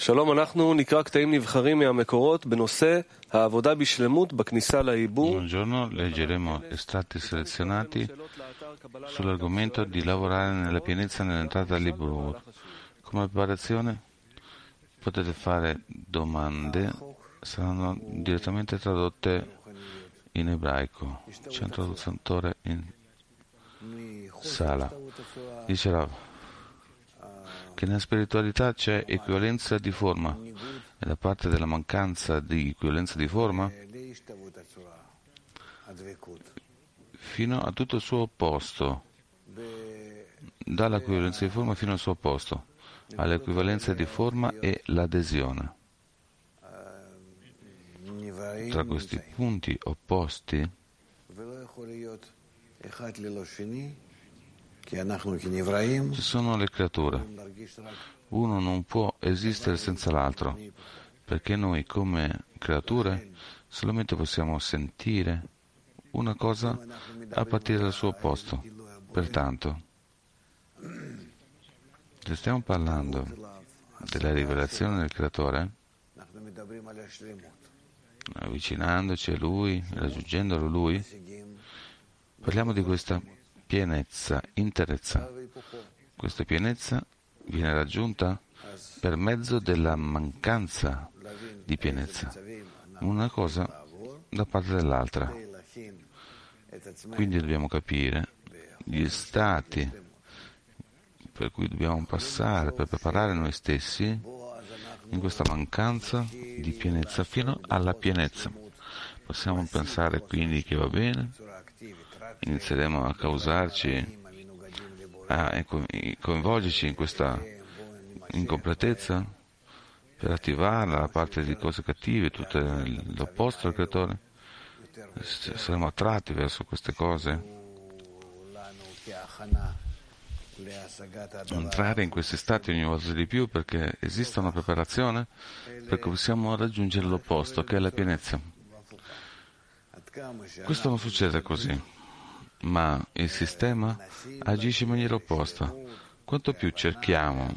שלום, אנחנו נקרא קטעים נבחרים מהמקורות בנושא העבודה בשלמות בכניסה לעיבור. Buongiorno, leggeremo estratti selezionati sull'argomento di lavorare nella pienezza nell'entrata all'Ibur. Come preparazione potete fare domande, saranno direttamente tradotte in ebraico. C'è un traduttore in sala. Dice Rav che nella spiritualità c'è equivalenza di forma e da parte della mancanza di equivalenza di forma fino a tutto il suo opposto, dall'equivalenza di forma fino al suo opposto, all'equivalenza di forma e l'adesione. Tra questi punti opposti ci sono le creature. Uno non può esistere senza l'altro, perché noi come creature solamente possiamo sentire una cosa a partire dal suo opposto. Pertanto, se stiamo parlando della rivelazione del creatore, avvicinandoci a lui, raggiungendolo lui, parliamo di questa pienezza, interezza. Questa pienezza viene raggiunta per mezzo della mancanza di pienezza, una cosa da parte dell'altra. Quindi dobbiamo capire gli stati per cui dobbiamo passare per preparare noi stessi in questa mancanza di pienezza fino alla pienezza. Possiamo pensare quindi che va bene, inizieremo a causarci, a coinvolgerci in questa incompletezza per attivarla da parte di cose cattive, tutto l'opposto del creatore. Saremo attratti verso queste cose. Entrare in questi stati ogni volta di più perché esiste una preparazione perché possiamo raggiungere l'opposto, che è la pienezza. Questo non succede così, ma il sistema agisce in maniera opposta. Quanto più cerchiamo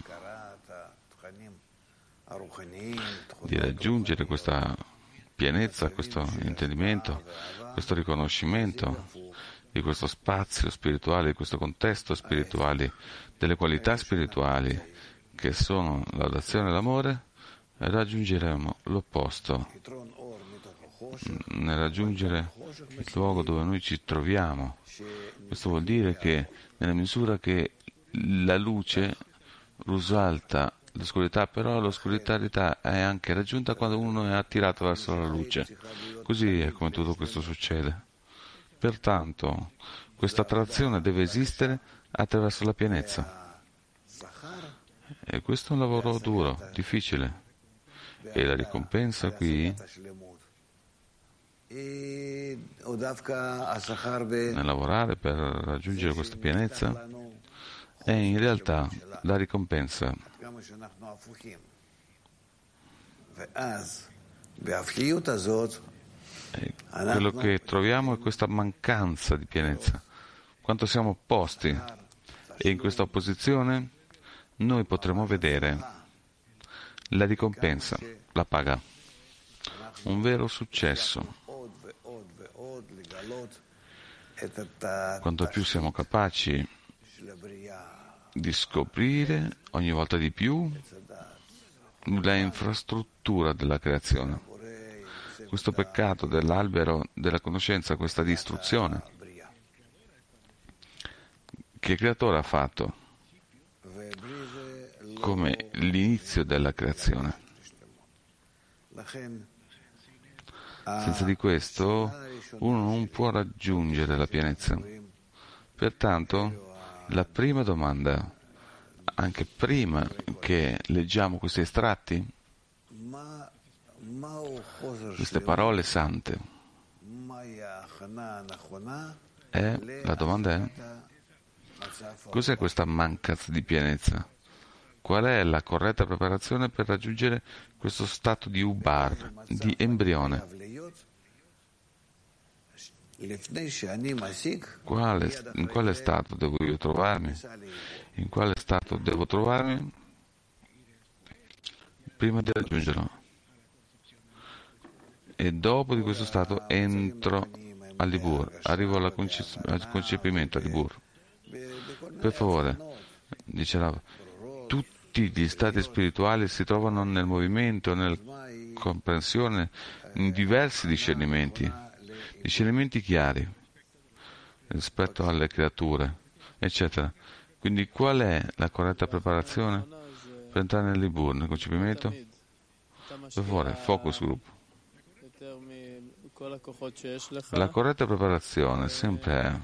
di raggiungere questa pienezza, questo intendimento, questo riconoscimento di questo spazio spirituale, di questo contesto spirituale, delle qualità spirituali che sono l'audazione e l'amore, raggiungeremo l'opposto, nel raggiungere il luogo dove noi ci troviamo. Questo vuol dire che nella misura che la luce risalta l'oscurità, però l'oscurità è anche raggiunta quando uno è attirato verso la luce. Così è come tutto questo succede. Pertanto, questa attrazione deve esistere attraverso la pienezza. E questo è un lavoro duro, difficile. E la ricompensa qui, nel lavorare per raggiungere questa pienezza, è in realtà la ricompensa. Quello che troviamo è questa mancanza di pienezza, quanto siamo opposti, e in questa opposizione noi potremo vedere la ricompensa, la paga, un vero successo. Quanto più siamo capaci di scoprire ogni volta di più la infrastruttura della creazione. Questo peccato dell'albero della conoscenza, questa distruzione che il creatore ha fatto come l'inizio della creazione. Senza di questo uno non può raggiungere la pienezza. Pertanto la prima domanda, anche prima che leggiamo questi estratti, queste parole sante, la domanda è: cos'è questa mancanza di pienezza? Qual è la corretta preparazione per raggiungere questo stato di ubar, di embrione? In quale stato devo io trovarmi? In quale stato devo trovarmi? prima di raggiungerlo. E dopo di questo stato entro all'Ibur, arrivo al concepimento all'Ibur. Per favore, dice Rav, tutti gli stati spirituali si trovano nel movimento, nella comprensione, in diversi discernimenti chiari rispetto alle creature, eccetera. Quindi qual è la corretta preparazione per entrare nell'Ibur, nel concepimento? Per favore, focus group. La corretta preparazione sempre è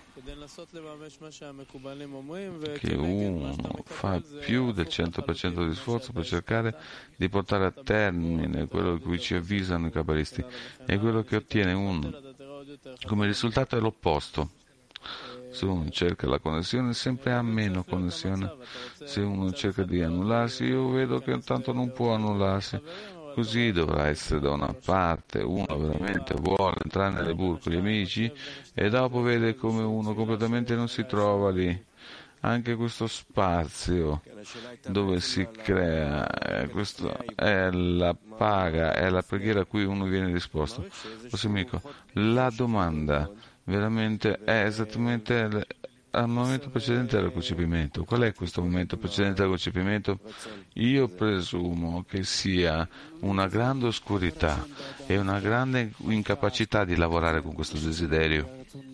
che uno fa più del 100% di sforzo per cercare di portare a termine quello di cui ci avvisano i cabalisti, e quello che ottiene uno come risultato è l'opposto. Se uno cerca la connessione sempre ha meno connessione. Se uno cerca di annullarsi, io vedo che tanto non può annullarsi. Così dovrà essere da una parte, uno veramente vuole entrare nelle bur con gli amici e dopo vede come uno completamente non si trova lì. Anche questo spazio dove si crea, questo è la paga, è la preghiera a cui uno viene risposto. Prossimo amico, la domanda veramente è esattamente al momento precedente del concepimento. Qual è questo momento precedente al concepimento? Io presumo che sia una grande oscurità e una grande incapacità di lavorare con questo desiderio.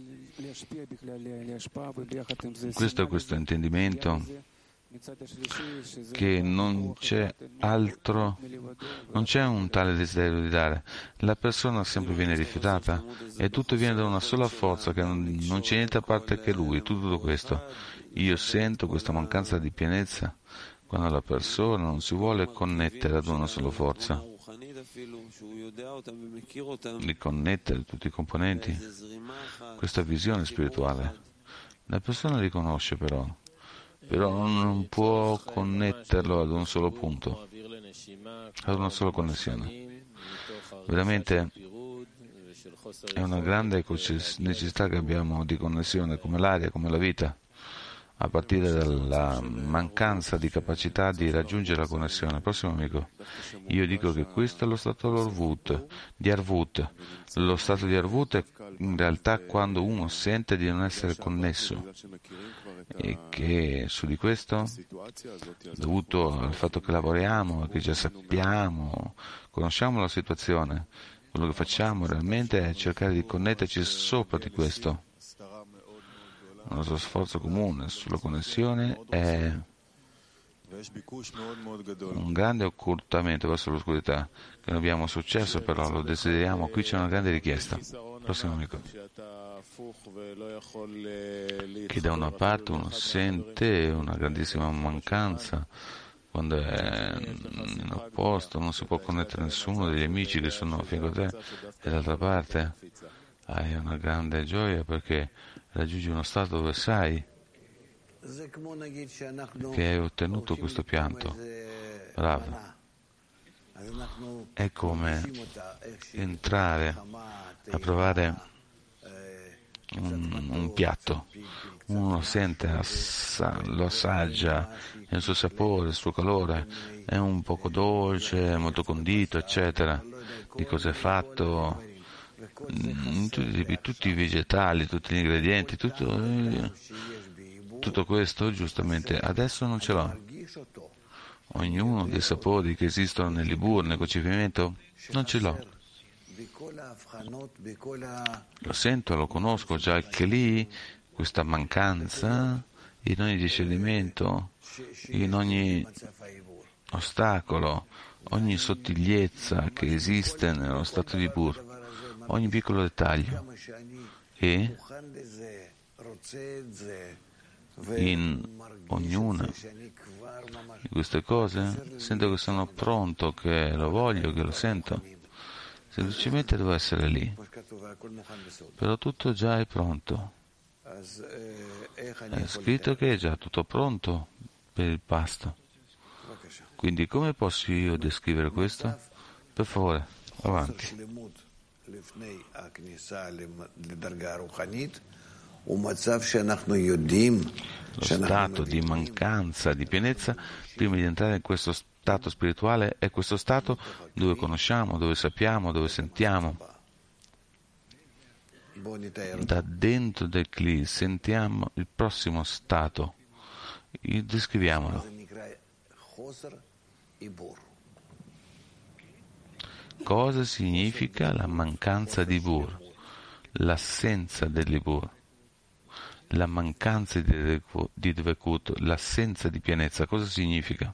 Questo è questo intendimento che non c'è altro, non c'è un tale desiderio di dare. La persona sempre viene rifiutata e tutto viene da una sola forza, che non c'è niente a parte che lui, tutto questo. Io sento questa mancanza di pienezza quando la persona non si vuole connettere ad una sola forza, di connettere tutti i componenti, questa visione spirituale. La persona riconosce però non può connetterlo ad un solo punto, ad una sola connessione. Veramente è una grande necessità che abbiamo di connessione, come l'aria, come la vita, a partire dalla mancanza di capacità di raggiungere la connessione. Prossimo amico, io dico che questo è lo stato di Arvut. Lo stato di Arvut è in realtà quando uno sente di non essere connesso, e che su di questo, dovuto al fatto che lavoriamo, che già sappiamo, conosciamo la situazione, quello che facciamo realmente è cercare di connetterci sopra di questo. Il nostro sforzo comune sulla connessione è un grande occultamento verso l'oscurità, che non abbiamo successo, però lo desideriamo. Qui c'è una grande richiesta. Prossimo amico. Che da una parte uno sente una grandissima mancanza quando è in opposto, non si può connettere nessuno degli amici che sono a fianco a te, e dall'altra parte hai una grande gioia perché raggiungi uno stato dove sai che hai ottenuto questo pianto. Bravo. È come entrare a provare un piatto. Uno sente, lo assaggia, il suo sapore, il suo calore, è un poco dolce, molto condito, eccetera. Di cosa è fatto? Tutti i vegetali, tutti gli ingredienti, tutto questo giustamente adesso non ce l'ho. Ognuno dei sapori che esistono nell'Ibur, nel concepimento, non ce l'ho. Lo sento, lo conosco già, che lì questa mancanza in ogni discernimento, in ogni ostacolo, ogni sottigliezza che esiste nello stato di Ibur, ogni piccolo dettaglio, e in ognuna di queste cose sento che sono pronto, che lo voglio, che lo sento. Semplicemente devo essere lì, però tutto già è pronto. È scritto che è già tutto pronto per il pasto. Quindi come posso io descrivere questo? Per favore, avanti. Lo stato di mancanza di pienezza prima di entrare in questo stato spirituale è questo stato dove conosciamo, dove sappiamo, dove sentiamo. Da dentro del Kli sentiamo il prossimo stato. Descriviamolo. Cosa significa la mancanza di Bur? L'assenza dell'Ibur, la mancanza di Dvekut, l'assenza di pienezza. Cosa significa?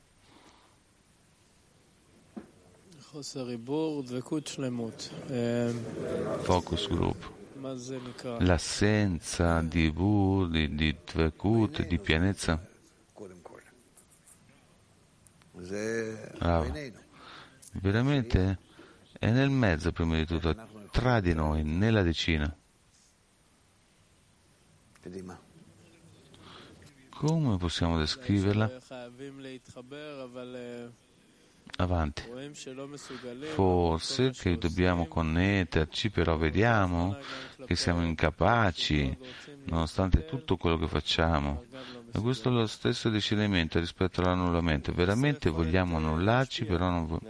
Focus group. L'assenza di Bur, di Dvekut, di pienezza. Bravo. Veramente è nel mezzo, prima di tutto, tra di noi, nella decina. Come possiamo descriverla? Avanti. Forse che dobbiamo connetterci, però vediamo che siamo incapaci, nonostante tutto quello che facciamo. E questo è lo stesso discernimento rispetto all'annullamento. Veramente vogliamo annullarci, però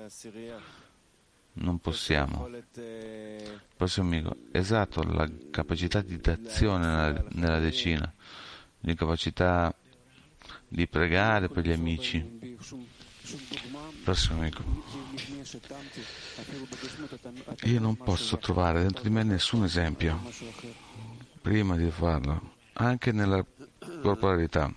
non possiamo. Prossimo amico, esatto, la capacità di d'azione nella decina, l'incapacità di pregare per gli amici. Prossimo amico, io non posso trovare dentro di me nessun esempio prima di farlo, anche nella corporalità.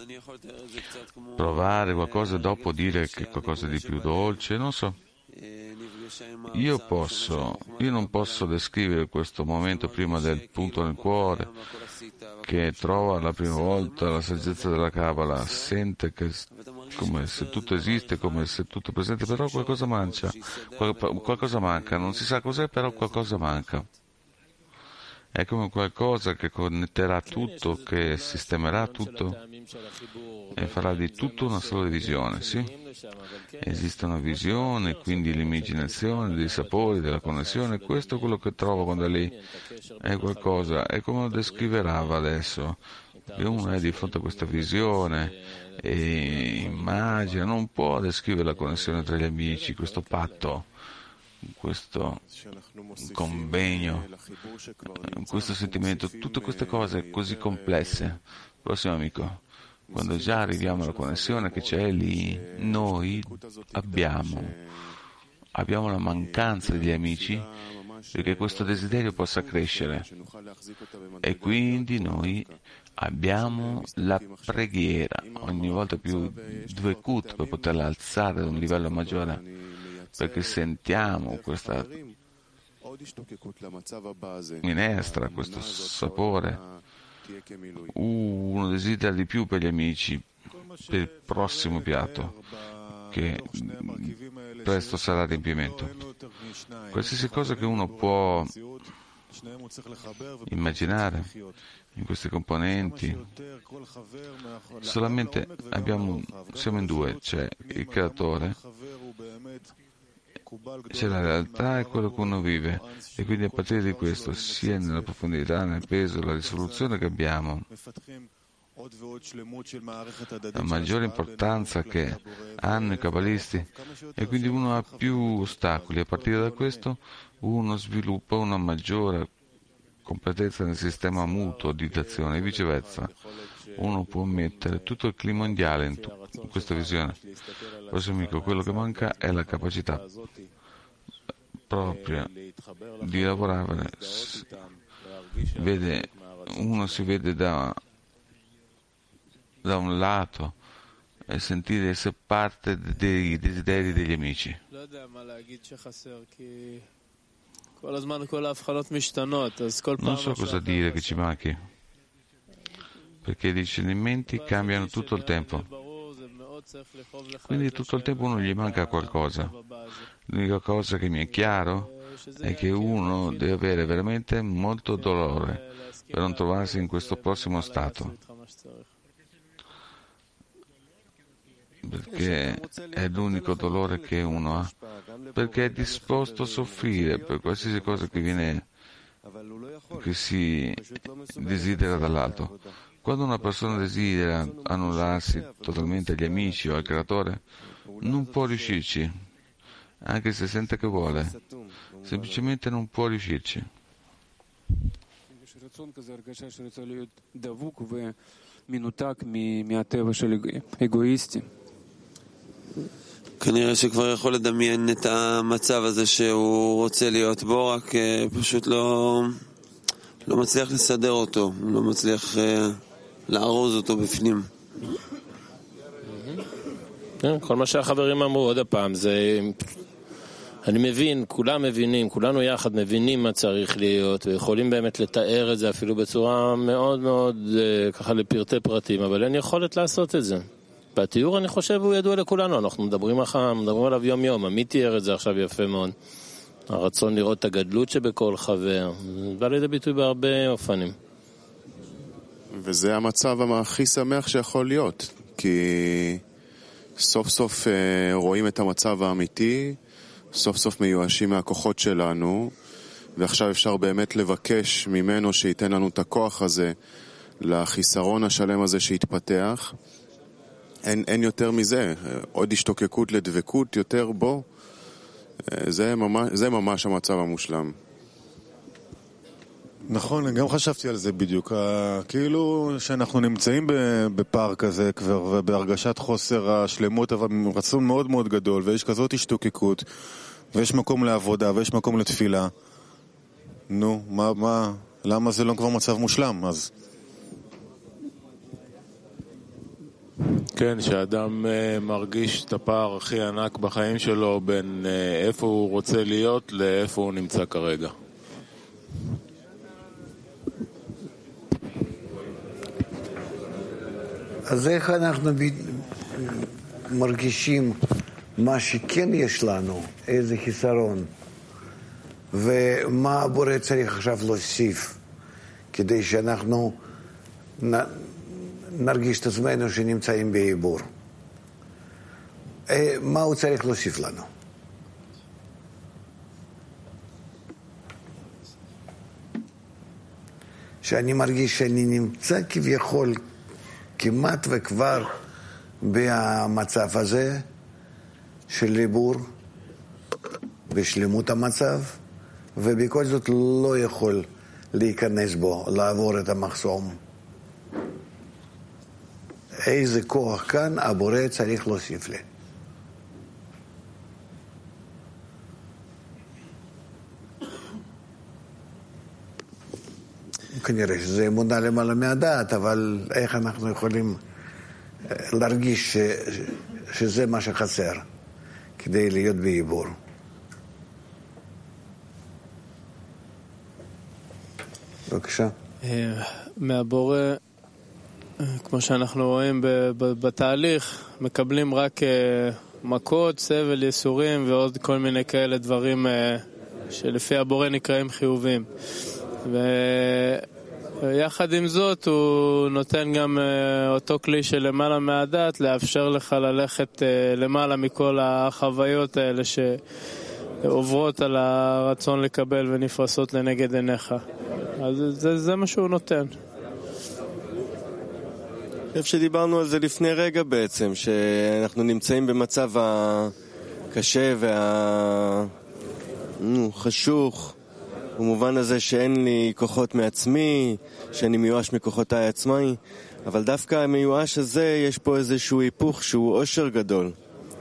Provare qualcosa e dopo dire che qualcosa di più dolce, non so. Io non posso descrivere questo momento prima del punto nel cuore che trova la prima volta la saggezza della Kabbalah, sente che come se tutto esiste, come se tutto è presente, però qualcosa manca, non si sa cos'è, però qualcosa manca. È come qualcosa che connetterà tutto, che sistemerà tutto e farà di tutto una sola visione, sì? Esiste una visione, quindi l'immaginazione dei sapori, della connessione, questo è quello che trovo quando è lì, è qualcosa, è come lo descriverà adesso, che uno è di fronte a questa visione e immagina, non può descrivere la connessione tra gli amici, questo patto, questo convegno, questo sentimento, tutte queste cose così complesse. Prossimo amico, quando già arriviamo alla connessione che c'è lì, noi abbiamo la mancanza degli amici perché questo desiderio possa crescere e quindi noi abbiamo la preghiera ogni volta più dvekut per poterla alzare ad un livello maggiore, perché sentiamo questa minestra, questo sapore. Uno desidera di più per gli amici, per il prossimo piatto, che presto sarà riempimento. Qualsiasi cosa che uno può immaginare in questi componenti, solamente siamo in due, c'è il creatore, c'è la realtà e quello che uno vive, e quindi a partire di questo, sia nella profondità, nel peso, la risoluzione che abbiamo, la maggiore importanza che hanno i cabalisti, e quindi uno ha più ostacoli. A partire da questo uno sviluppa una maggiore completezza nel sistema mutuo di d'azione e viceversa. Uno può mettere tutto il clima mondiale in questa visione. Prossimo amico, quello che manca è la capacità propria di lavorare. Uno si vede da un lato e sentire essere parte dei desideri degli amici. Non so cosa dire che ci manchi, perché i discernimenti cambiano tutto il tempo, quindi tutto il tempo uno gli manca qualcosa. L'unica cosa che mi è chiaro è che uno deve avere veramente molto dolore per non trovarsi in questo prossimo stato, perché è l'unico dolore che uno ha, perché è disposto a soffrire per qualsiasi cosa che si desidera dall'alto. Quando una persona desidera annullarsi totalmente agli amici o al creatore, non può riuscirci, anche se sente che vuole, semplicemente non può riuscirci. כנראה שכבר יכול לדמיין את המצב הזה שהוא רוצה להיות בו, רק פשוט לא מצליח לסדר אותו, לא מצליח לארוז אותו בפנים. כל מה שהחברים אמרו עוד הפעם, זה... אני מבין, כולם מבינים, כולנו יחד מבינים מה צריך להיות, ויכולים באמת לתאר את זה אפילו בצורה מאוד מאוד ככה לפרטי פרטים, אבל אין יכולת לעשות את זה. בתיאור אני חושב הוא ידוע לכולנו, אנחנו מדברים עליו יום יום, עמית תיאר את זה עכשיו יפה מאוד. הרצון לראות את הגדלות שבכל חבר, זה בא לידי ביטוי בהרבה אופנים. וזה המצב הכי שמח שיכול להיות, כי סוף סוף רואים את המצב האמיתי, סוף סוף מיואשים מהכוחות שלנו, ועכשיו אפשר באמת לבקש ממנו שייתן לנו את הכוח הזה לחיסרון השלם הזה שהתפתח. אין יותר מזה, עוד השתוקקות לדבקות יותר בו, זה ממש המצב המושלם. נכון, אני גם חשבתי על זה בדיוק, כאילו שאנחנו נמצאים בפארק הזה כבר ובהרגשת חוסר השלמות, אבל רצון מאוד מאוד גדול, ויש כזאת השתוקקות, ויש מקום לעבודה, ויש מקום לתפילה. נו, למה זה לא כבר מצב מושלם? אז כן, שאדם מרגיש את הפער הכי ענק בחיים שלו בין איפה הוא רוצה להיות לאיפה הוא נמצא כרגע. אז איך אנחנו מרגישים מה שכן יש לנו, איזה חיסרון, ומה הבורא צריך עכשיו להוסיף, כדי שאנחנו נרגיש את עצמנו שנמצאים בעיבור. מה הוא צריך להוסיף לנו? שאני מרגיש שאני נמצא כביכול כמעט וכבר במצב הזה של ריבור בשלמות המצב, ובכל זאת לא יכול להיכנס בו, לעבור את המחסום. איזה כוח כאן הבורא צריך להוסיף לי. כנראה שזה אמונה למעלה מהדעת, אבל איך אנחנו יכולים להרגיש שזה מה שחסר כדי להיות בעיבור? בבקשה. מהבורא, כמו שאנחנו רואים בתהליך, מקבלים רק מכות, סבל, יסורים ועוד כל מיני כאלה דברים שלפי הבורא נקראים חיובים. ויחד עם זאת הוא נותן גם אותו כלי של למעלה מהדעת לאפשר לך ללכת למעלה מכל החוויות האלה שעוברות על הרצון לקבל ונפרסות לנגד עיניך. אז זה מה שהוא נותן. איפה שדיברנו על זה לפני רגע בעצם, שאנחנו נמצאים במצב הקשה והחשוך, במובן הזה שאין לי כוחות מעצמי, שאני מיואש מכוחותיי עצמי, אבל דווקא המיואש הזה יש פה איזשהו היפוך שהוא עושר גדול.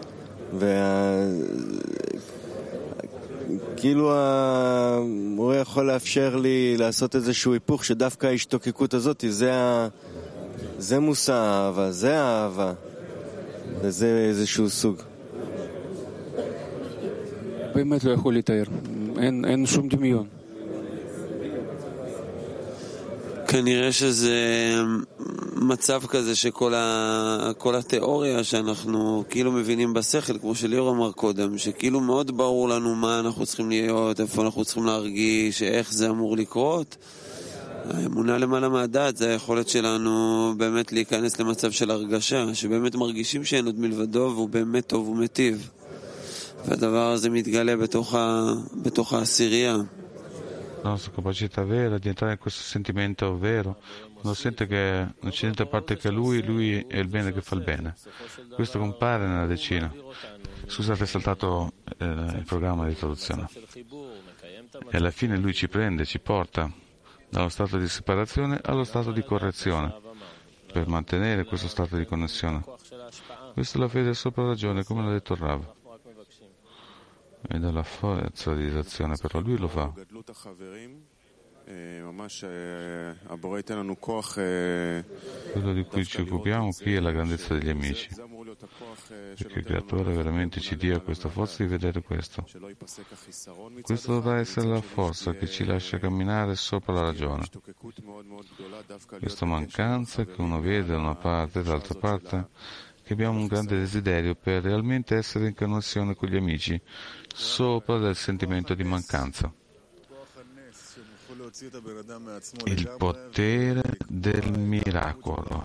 כאילו הוא יכול לאפשר לי לעשות איזשהו היפוך שדווקא ההשתוקקות הזאת זה מושא האהבה, זה האהבה, וזה איזשהו סוג. באמת לא יכול לתאר, אין שום דמיון. כנראה שזה מצב כזה שכל התיאוריה שאנחנו כאילו מבינים בשכל, כמו שליאור אמר קודם, שכאילו מאוד ברור לנו מה אנחנו צריכים להיות, איפה אנחנו צריכים להרגיש, איך זה אמור לקרות. האמונה למעלה מהדעת זה היכולת שלנו באמת להיכנס למצב של הרגשה, שבאמת מרגישים שאין עוד מלבדו והוא באמת טוב ומטיב. והדבר הזה מתגלה בתוך העשירייה. La nostra capacità vera di entrare in questo sentimento vero, non sente che non c'è niente a parte che lui è il bene che fa il bene. Questo compare nella decina. Scusate, è saltato il programma di traduzione. E alla fine lui ci prende, ci porta dallo stato di separazione allo stato di correzione per mantenere questo stato di connessione. Questa è la fede sopra ragione, come l'ha detto il Rav. E dalla forza di azione, però lui lo fa. Quello di cui ci occupiamo qui è la grandezza degli amici, perché il Creatore veramente ci dia questa forza di vedere questo. Questo dovrà essere la forza che ci lascia camminare sopra la ragione. Questa mancanza che uno vede da una parte e dall'altra parte, che abbiamo un grande desiderio per realmente essere in connessione con gli amici, sopra del sentimento di mancanza. Il potere del miracolo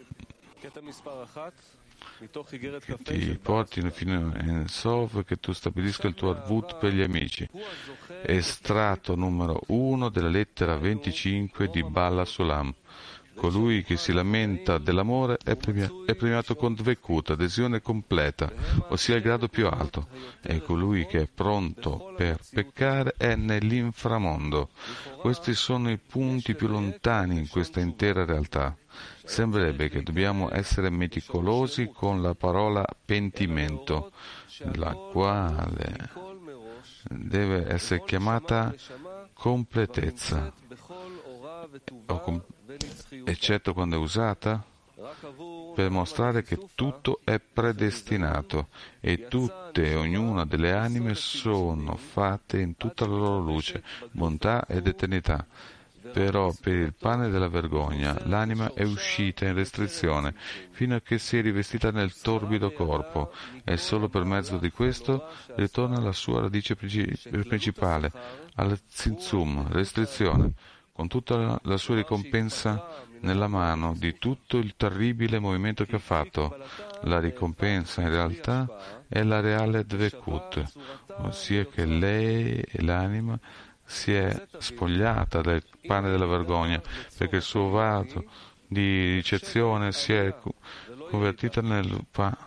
che ti porti fino in Sof, che tu stabilisca il tuo Arvut per gli amici. Estratto numero 1 della lettera 25 di Bala Sulam. Colui che si lamenta dell'amore è premiato con Dvekut, adesione completa, ossia il grado più alto, e colui che è pronto per peccare è nell'inframondo. Questi sono i punti più lontani in questa intera realtà. Sembrerebbe che dobbiamo essere meticolosi con la parola pentimento, la quale deve essere chiamata completezza, eccetto quando è usata per mostrare che tutto è predestinato e tutte e ognuna delle anime sono fatte in tutta la loro luce, bontà ed eternità. Però per il pane della vergogna l'anima è uscita in restrizione fino a che si è rivestita nel torbido corpo e solo per mezzo di questo ritorna alla sua radice principale, al zinzum, restrizione, con tutta la sua ricompensa nella mano di tutto il terribile movimento che ha fatto. La ricompensa in realtà è la reale Dvekut, ossia che lei e l'anima si è spogliata del pane della vergogna, perché il suo vaso di ricezione si è convertita nel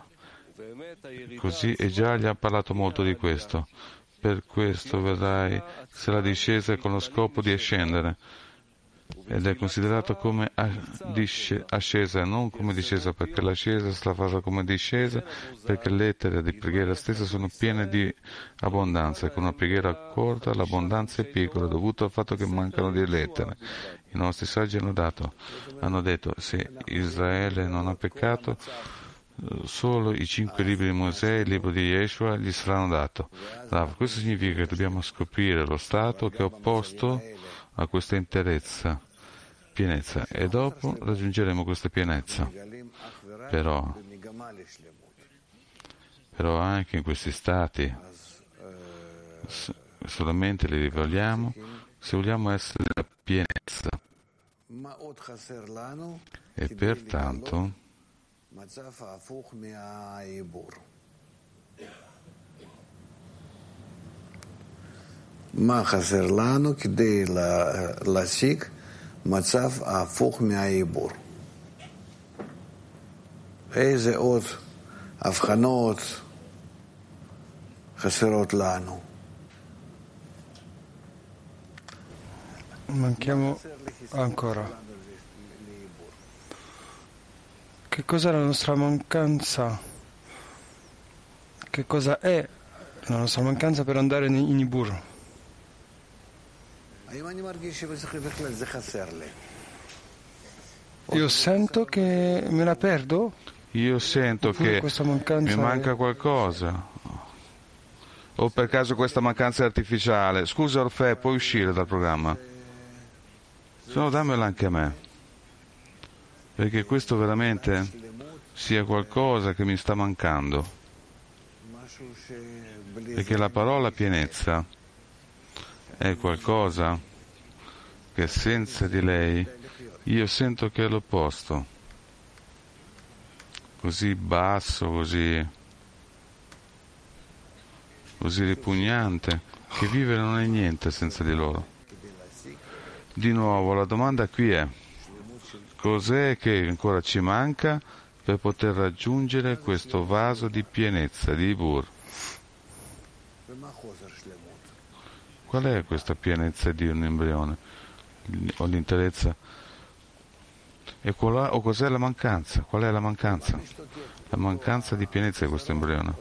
così, e già gli ha parlato molto di questo. Per questo vedrai sarà discesa con lo scopo di ascendere, ed è considerato come ascesa e non come discesa, perché l'ascesa è stata fatta come discesa, perché le lettere di preghiera stesse sono piene di abbondanza, e con una preghiera corta l'abbondanza è piccola, dovuto al fatto che mancano di lettere. I nostri saggi hanno detto, se Israele non ha peccato, solo i 5 libri di Mosè e il libro di Yeshua gli saranno dati. Questo significa che dobbiamo scoprire lo stato che è opposto a questa interezza, pienezza, e dopo raggiungeremo questa pienezza. Però anche in questi stati solamente li rivogliamo se vogliamo essere nella pienezza. E pertanto מה חסר לנו כדי להשיג מצב ההפוך מהעיבור? איזה עוד הבחנות חסרות לנו? Manchiamo ancora. Che cos'è la nostra mancanza? Che cosa è la nostra mancanza per andare in Ibur? Io sento che me la perdo? Io sento che mi manca qualcosa. O per caso questa mancanza è artificiale? Scusa Orfeo, puoi uscire dal programma? Se no dammela anche a me. Perché questo veramente sia qualcosa che mi sta mancando. Perché la parola pienezza è qualcosa che senza di lei io sento che è l'opposto, così basso, così ripugnante, che vivere non è niente senza di loro. Di nuovo, la domanda qui è: cos'è che ancora ci manca per poter raggiungere questo vaso di pienezza, di Ibur? Qual è questa pienezza di un embrione? O l'interezza? O cos'è la mancanza? Qual è la mancanza? La mancanza di pienezza di questo embrione.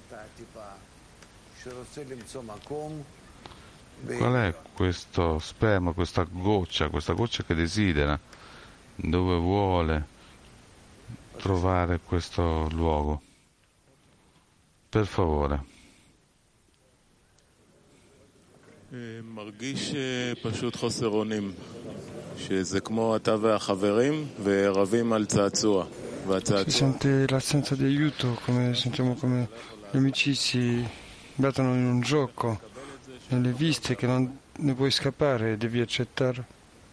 Qual è questo sperma, questa goccia che desidera, dove vuole trovare questo luogo? Per favore. מרגיש פשוט חוסר אונים, שזה כמו אתה והחברים ורבים על צעצוע. Si sente l'assenza di aiuto, come sentiamo come gli amici si battono in un gioco, nelle viste che non ne puoi scappare, devi accettare.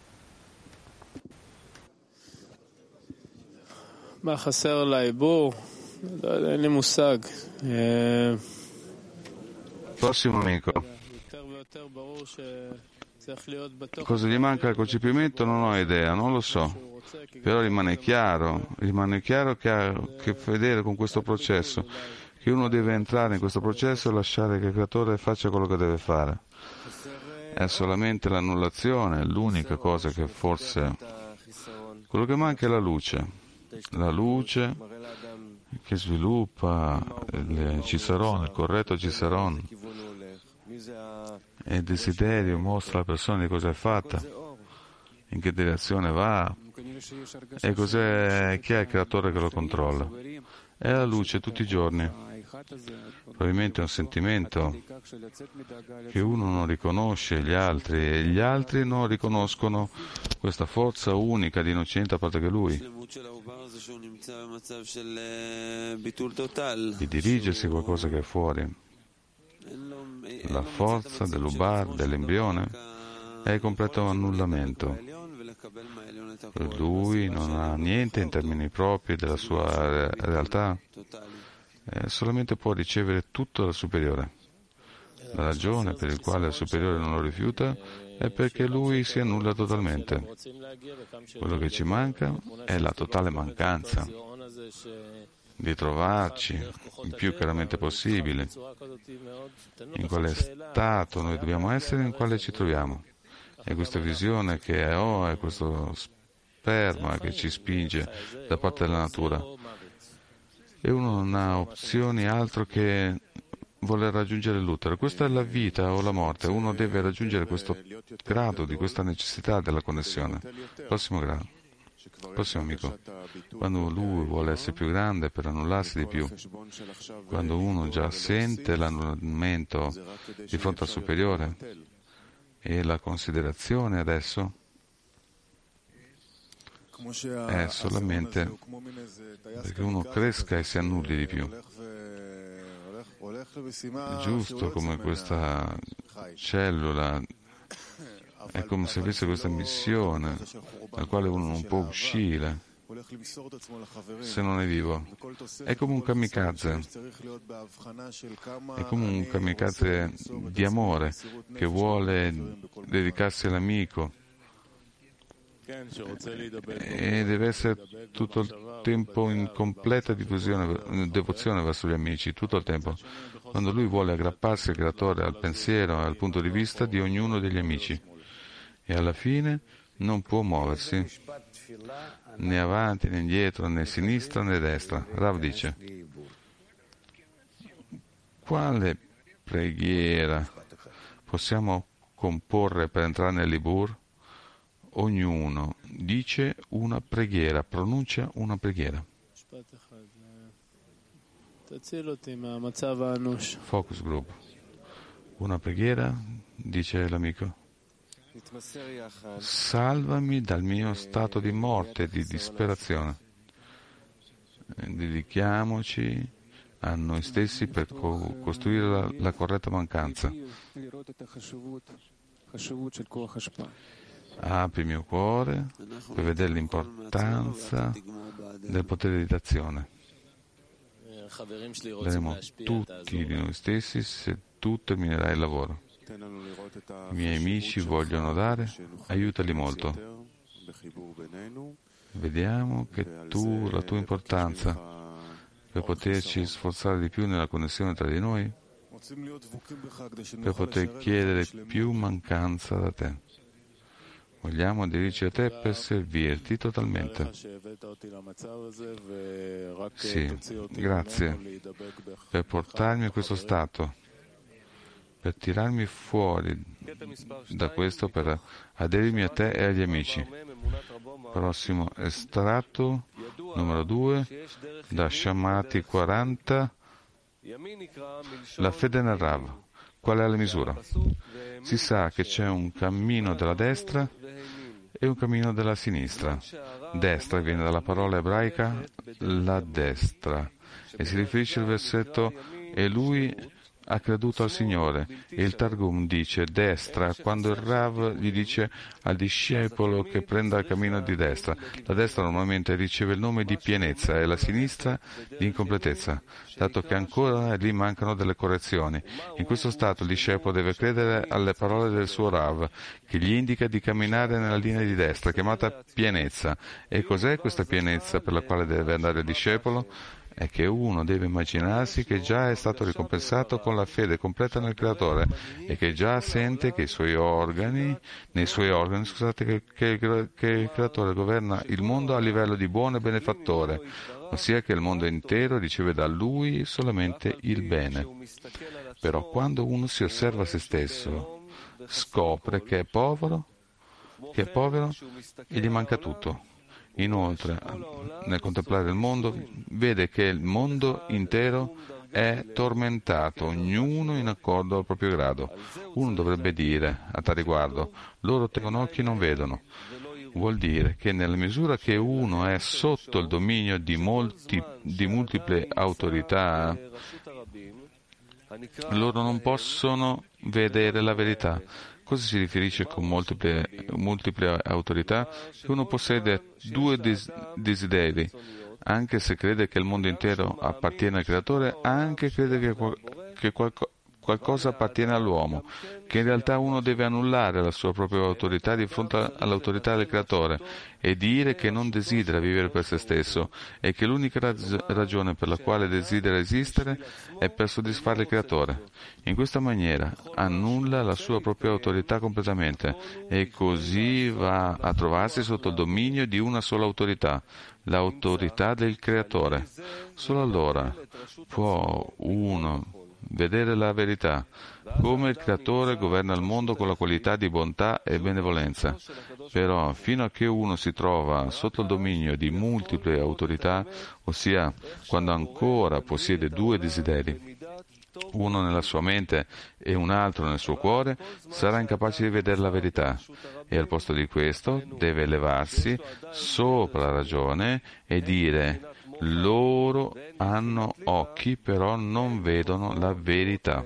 מה חסר לעיבור? לא יודע, אין לי מושג. Prossimo amico. Cosa gli manca al concepimento? Non ho idea, non lo so. Però rimane chiaro che ha a che vedere con questo processo, che uno deve entrare in questo processo e lasciare che il creatore faccia quello che deve fare. È solamente l'annullazione, l'unica cosa che forse... Quello che manca è la luce che sviluppa il Cisaron, il corretto Cisaron. E il desiderio mostra alla persona di cosa è fatta, in che direzione va e chi è il creatore che lo controlla. È la luce tutti i giorni. Probabilmente è un sentimento che uno non riconosce gli altri e gli altri non riconoscono questa forza unica di innocente a parte che lui. Di dirigersi a qualcosa che è fuori. La forza dell'ubar, dell'embrione, è il completo annullamento. Lui non ha niente in termini propri della sua realtà, solamente può ricevere tutto dal superiore. La ragione per la quale il superiore non lo rifiuta è perché lui si annulla totalmente. Quello che ci manca è la totale mancanza di trovarci il più chiaramente possibile in quale stato noi dobbiamo essere e in quale ci troviamo. E questa visione che è questo sperma che ci spinge da parte della natura. E uno non ha opzioni altro che voler raggiungere l'utero. Questa è la vita o la morte. Uno deve raggiungere questo grado di questa necessità della connessione. Prossimo amico. Quando lui vuole essere più grande per annullarsi di più, quando uno già sente l'annullamento di fronte al superiore e la considerazione adesso è solamente perché uno cresca e si annulli di più. È giusto come questa cellula è come se avesse questa missione dalla quale uno non può uscire se non è vivo. È come un kamikaze. È come un kamikaze di amore che vuole dedicarsi all'amico e deve essere tutto il tempo in completa devozione verso gli amici, tutto il tempo. Quando lui vuole aggrapparsi al creatore, al pensiero, al punto di vista di ognuno degli amici. E alla fine non può muoversi né avanti né indietro né sinistra né destra. Rav dice: quale preghiera possiamo comporre per entrare nell'Ibur? Ognuno dice una preghiera, pronuncia una preghiera. Focus group. Una preghiera, dice l'amico. Salvami dal mio stato di morte e di disperazione. Dedichiamoci a noi stessi per costruire la corretta mancanza. Apri il mio cuore per vedere l'importanza del potere di azione. Daremo tutti di noi stessi se tu terminerai il lavoro. I miei amici vogliono dare, aiutali molto. vediamo che la tua importanza per poterci sforzare di più nella connessione tra di noi, per poter chiedere più mancanza da te. Vogliamo aderirci a te per servirti totalmente. Sì, grazie per portarmi a questo stato, per tirarmi fuori da questo, per aderirmi a te e agli amici. Prossimo estratto, numero 2, da Shamati 40, la fede nel Rav. Qual è la misura? Si sa che c'è un cammino della destra e un cammino della sinistra. Destra viene dalla parola ebraica la destra e si riferisce al versetto e lui ha creduto al Signore. E il Targum dice destra quando il Rav gli dice al discepolo che prenda il cammino di destra. La destra normalmente riceve il nome di pienezza e la sinistra di incompletezza, dato che ancora lì mancano delle correzioni. In questo stato il discepolo deve credere alle parole del suo Rav, che gli indica di camminare nella linea di destra, chiamata pienezza. E cos'è questa pienezza per la quale deve andare il discepolo? È che uno deve immaginarsi che già è stato ricompensato con la fede completa nel Creatore e che già sente che nei suoi organi, che il Creatore governa il mondo a livello di buono e benefattore, ossia che il mondo intero riceve da Lui solamente il bene. Però quando uno si osserva se stesso, scopre che è povero e gli manca tutto. Inoltre, nel contemplare il mondo, vede che il mondo intero è tormentato, ognuno in accordo al proprio grado. Uno dovrebbe dire a tal riguardo: loro tengono occhi e non vedono. Vuol dire che nella misura che uno è sotto il dominio di multiple autorità, loro non possono vedere la verità. Cosa si riferisce con multiple autorità? Che uno possiede due desideri, anche se crede che il mondo intero appartiene al Creatore, anche crede che qualcosa appartiene all'uomo, che in realtà uno deve annullare la sua propria autorità di fronte all'autorità del Creatore e dire che non desidera vivere per se stesso e che l'unica ragione per la quale desidera esistere è per soddisfare il Creatore. In questa maniera annulla la sua propria autorità completamente e così va a trovarsi sotto il dominio di una sola autorità, l'autorità del Creatore. Solo allora può uno vedere la verità, come il Creatore governa il mondo con la qualità di bontà e benevolenza. Però fino a che uno si trova sotto il dominio di multiple autorità, ossia quando ancora possiede due desideri, uno nella sua mente e un altro nel suo cuore, sarà incapace di vedere la verità e al posto di questo deve elevarsi sopra la ragione e dire: loro hanno occhi però non vedono la verità.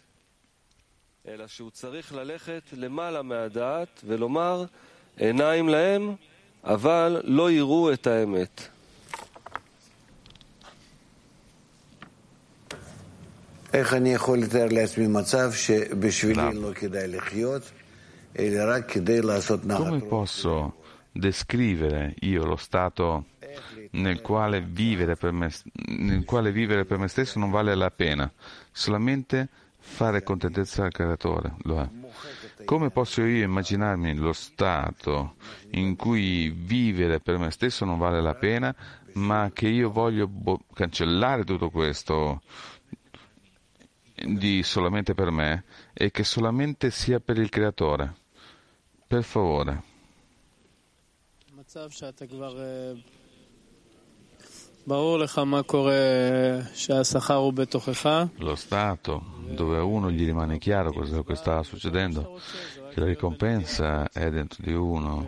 איך אני יכול לתאר לעצמי מצב שבשבילי לא כדאי לחיות, אלא רק כדי לעשות נחת Come רוח? posso descrivere io lo stato nel quale vivere per me stesso non vale la pena, solamente fare contentezza al Creatore lo è. Come posso io immaginarmi lo stato in cui vivere per me stesso non vale la pena, ma che io voglio cancellare tutto questo di solamente per me e che solamente sia per il Creatore? Per favore. Lo stato dove a uno gli rimane chiaro cosa sta succedendo, che la ricompensa è dentro di uno,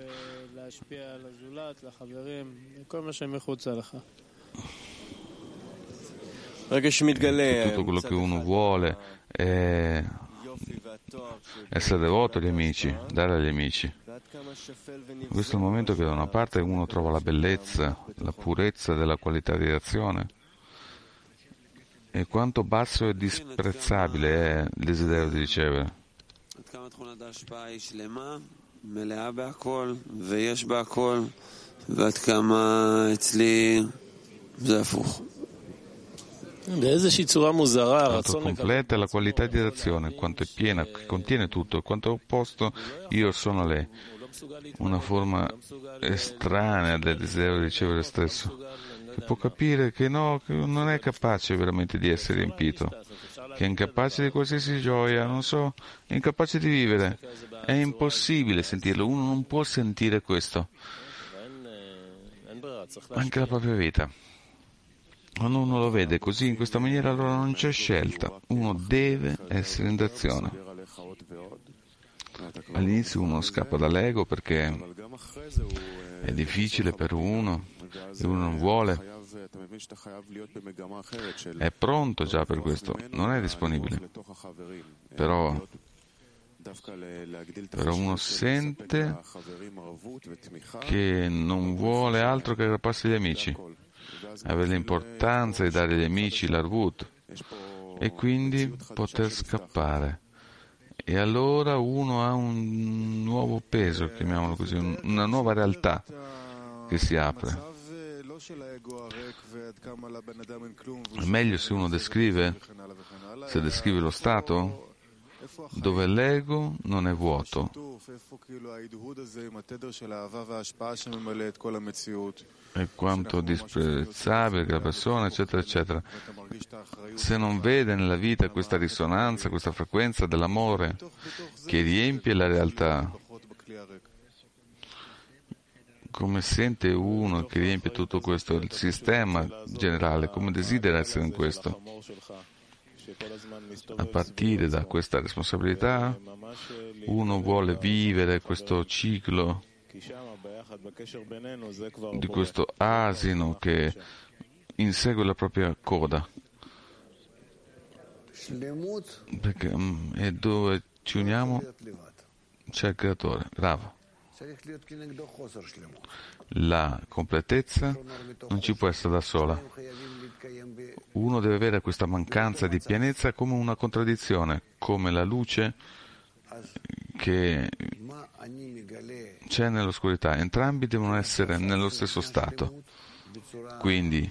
tutto quello che uno vuole è essere devoto agli amici, dare agli amici. Questo è il momento che da una parte uno trova la bellezza, la purezza della qualità di azione e quanto basso e disprezzabile è il desiderio di ricevere. מלאה בהכל, ויש בהכל, ועד כמה אצלי זה הפוך. Quanto completa è la qualità di azione, quanto è piena, che contiene tutto, quanto è opposto, io sono lei. Una forma estranea del desiderio di ricevere stesso, che può capire che no, che non è capace veramente di essere riempito, che è incapace di qualsiasi gioia, non so, è incapace di vivere. È impossibile sentirlo, uno non può sentire questo. Anche la propria vita. Quando uno lo vede così, in questa maniera, allora non c'è scelta. Uno deve essere in azione. All'inizio uno scappa dall'ego perché è difficile per uno e uno non vuole. È pronto già per questo, non è disponibile. Però uno sente che non vuole altro che aggrapparsi agli amici, avere l'importanza di dare agli amici l'arvut e quindi poter scappare. E allora uno ha un nuovo peso, chiamiamolo così, una nuova realtà che si apre. È meglio se uno descrive lo stato dove l'ego non è vuoto, è quanto disprezzabile che la persona, eccetera, eccetera. Se non vede nella vita questa risonanza, questa frequenza dell'amore che riempie la realtà, come sente uno che riempie tutto questo, il sistema generale, come desidera essere in questo? A partire da questa responsabilità, uno vuole vivere questo ciclo di questo asino che insegue la propria coda. Perché è dove ci uniamo c'è il creatore, Rav. La completezza non ci può essere da sola. Uno deve avere questa mancanza di pienezza come una contraddizione, come la luce che c'è nell'oscurità. Entrambi devono essere nello stesso stato. Quindi,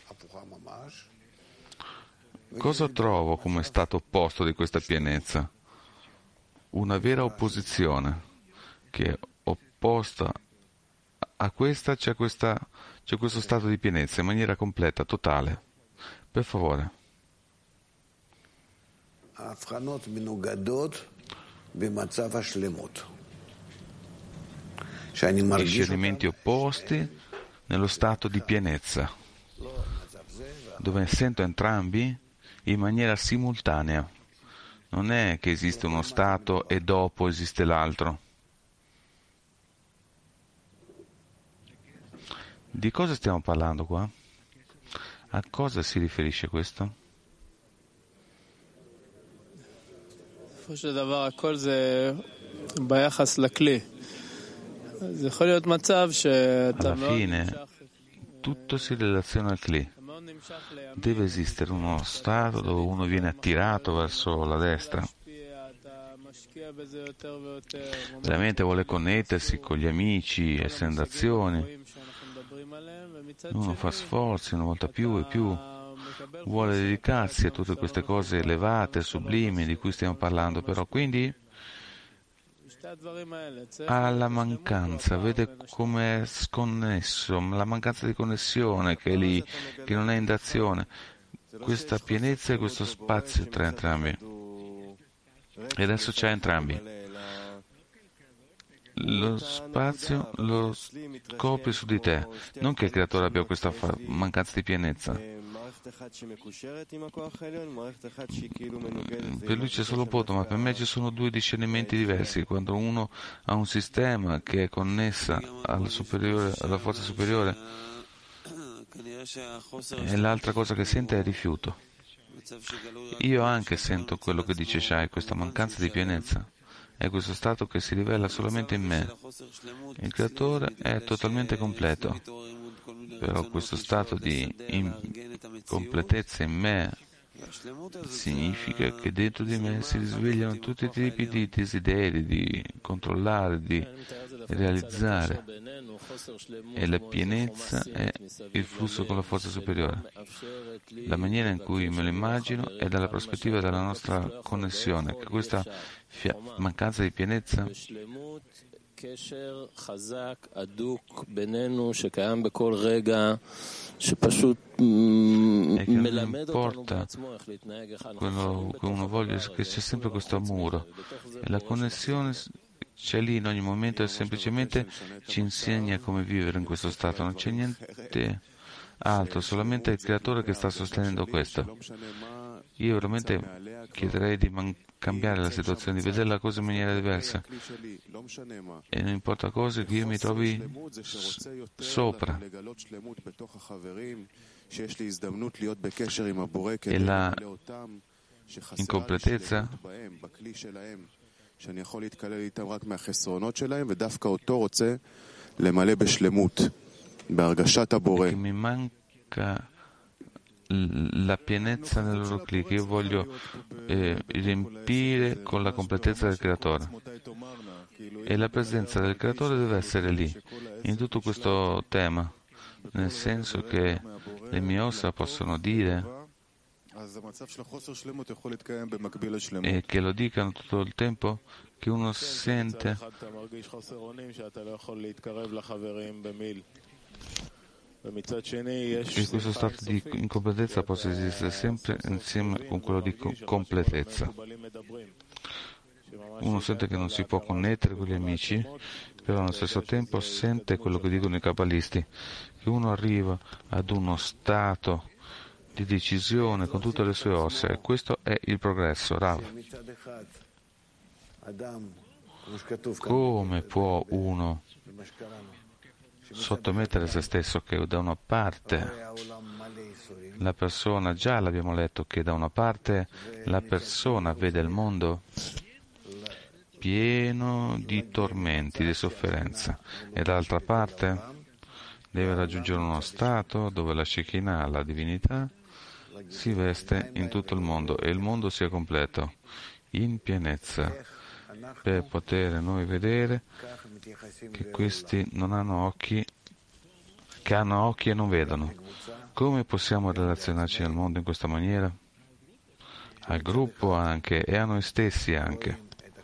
cosa trovo come stato opposto di questa pienezza? Una vera opposizione che è opposta a questa, c'è questo stato di pienezza in maniera completa, totale. Per favore. Discernimenti opposti nello stato di pienezza, dove sento entrambi in maniera simultanea. Non è che esiste uno stato e dopo esiste l'altro. Di cosa stiamo parlando qua? A cosa si riferisce questo? Alla fine tutto si relaziona al Kli. Deve esistere uno stato dove uno viene attirato verso la destra. Veramente vuole connettersi con gli amici, essere in azioni. Uno fa sforzi una volta più e più, vuole dedicarsi a tutte queste cose elevate, sublimi di cui stiamo parlando, però quindi ha la mancanza, vede come è sconnesso, la mancanza di connessione che è lì, che non è in azione, questa pienezza e questo spazio tra entrambi. E adesso c'è entrambi. Lo spazio lo scopri su di te, non che il creatore abbia questa mancanza di pienezza. Per lui c'è solo poto, ma per me ci sono due discernimenti diversi. Quando uno ha un sistema che è connessa alla forza superiore, e l'altra cosa che sente è rifiuto. Io anche sento quello che dice Shai, questa mancanza di pienezza. È questo stato che si rivela solamente in me. Il creatore è totalmente completo, però questo stato di incompletezza in me significa che dentro di me si risvegliano tutti i tipi di desideri, di controllare, di realizzare, e la pienezza è il flusso con la forza superiore. La maniera in cui me lo immagino è dalla prospettiva della nostra connessione, che questa mancanza di pienezza קשר חזק, הדוק, בינינו, שקיים בכל רגע, שפשוט מלמד אותנו בעצמו איך להתנהג, איך אנחנו quello che uno voglia è che c'è sempre questo muro e la connessione c'è lì in ogni momento e semplicemente ci insegna come vivere in questo stato, non c'è niente altro, solamente il creatore che sta sostenendo questo. Io veramente chiederei di cambiare la situazione, di vedere la cosa in maniera diversa, e non importa cosa, che io mi trovi sopra, e la incompletezza שאני יכול להתקלל איתם רק מהחסרונות שלהם, ודווקא אותו רוצה למלא בשלמות, בהרגשת הבורא. mi manca la pienezza nel loro click, io voglio riempire con la completezza del creatore, e la presenza del creatore deve essere lì in tutto questo tema, nel senso che le mie ossa possono dire e che lo dicano tutto il tempo, che uno sente che questo stato di incompletezza possa esistere sempre insieme con quello di completezza. Uno sente che non si può connettere con gli amici, però allo stesso tempo sente quello che dicono i cabalisti, che uno arriva ad uno stato di decisione con tutte le sue ossa, e questo è il progresso, Rav. Come può uno sottomettere se stesso, che da una parte la persona, già l'abbiamo letto, che da una parte la persona vede il mondo pieno di tormenti, di sofferenza, e dall'altra parte deve raggiungere uno stato dove la Shekinah, la divinità, si veste in tutto il mondo e il mondo sia completo, in pienezza, per poter noi vedere che questi non hanno occhi, che hanno occhi e non vedono. Come possiamo relazionarci nel mondo in questa maniera? Al gruppo anche e a noi stessi anche,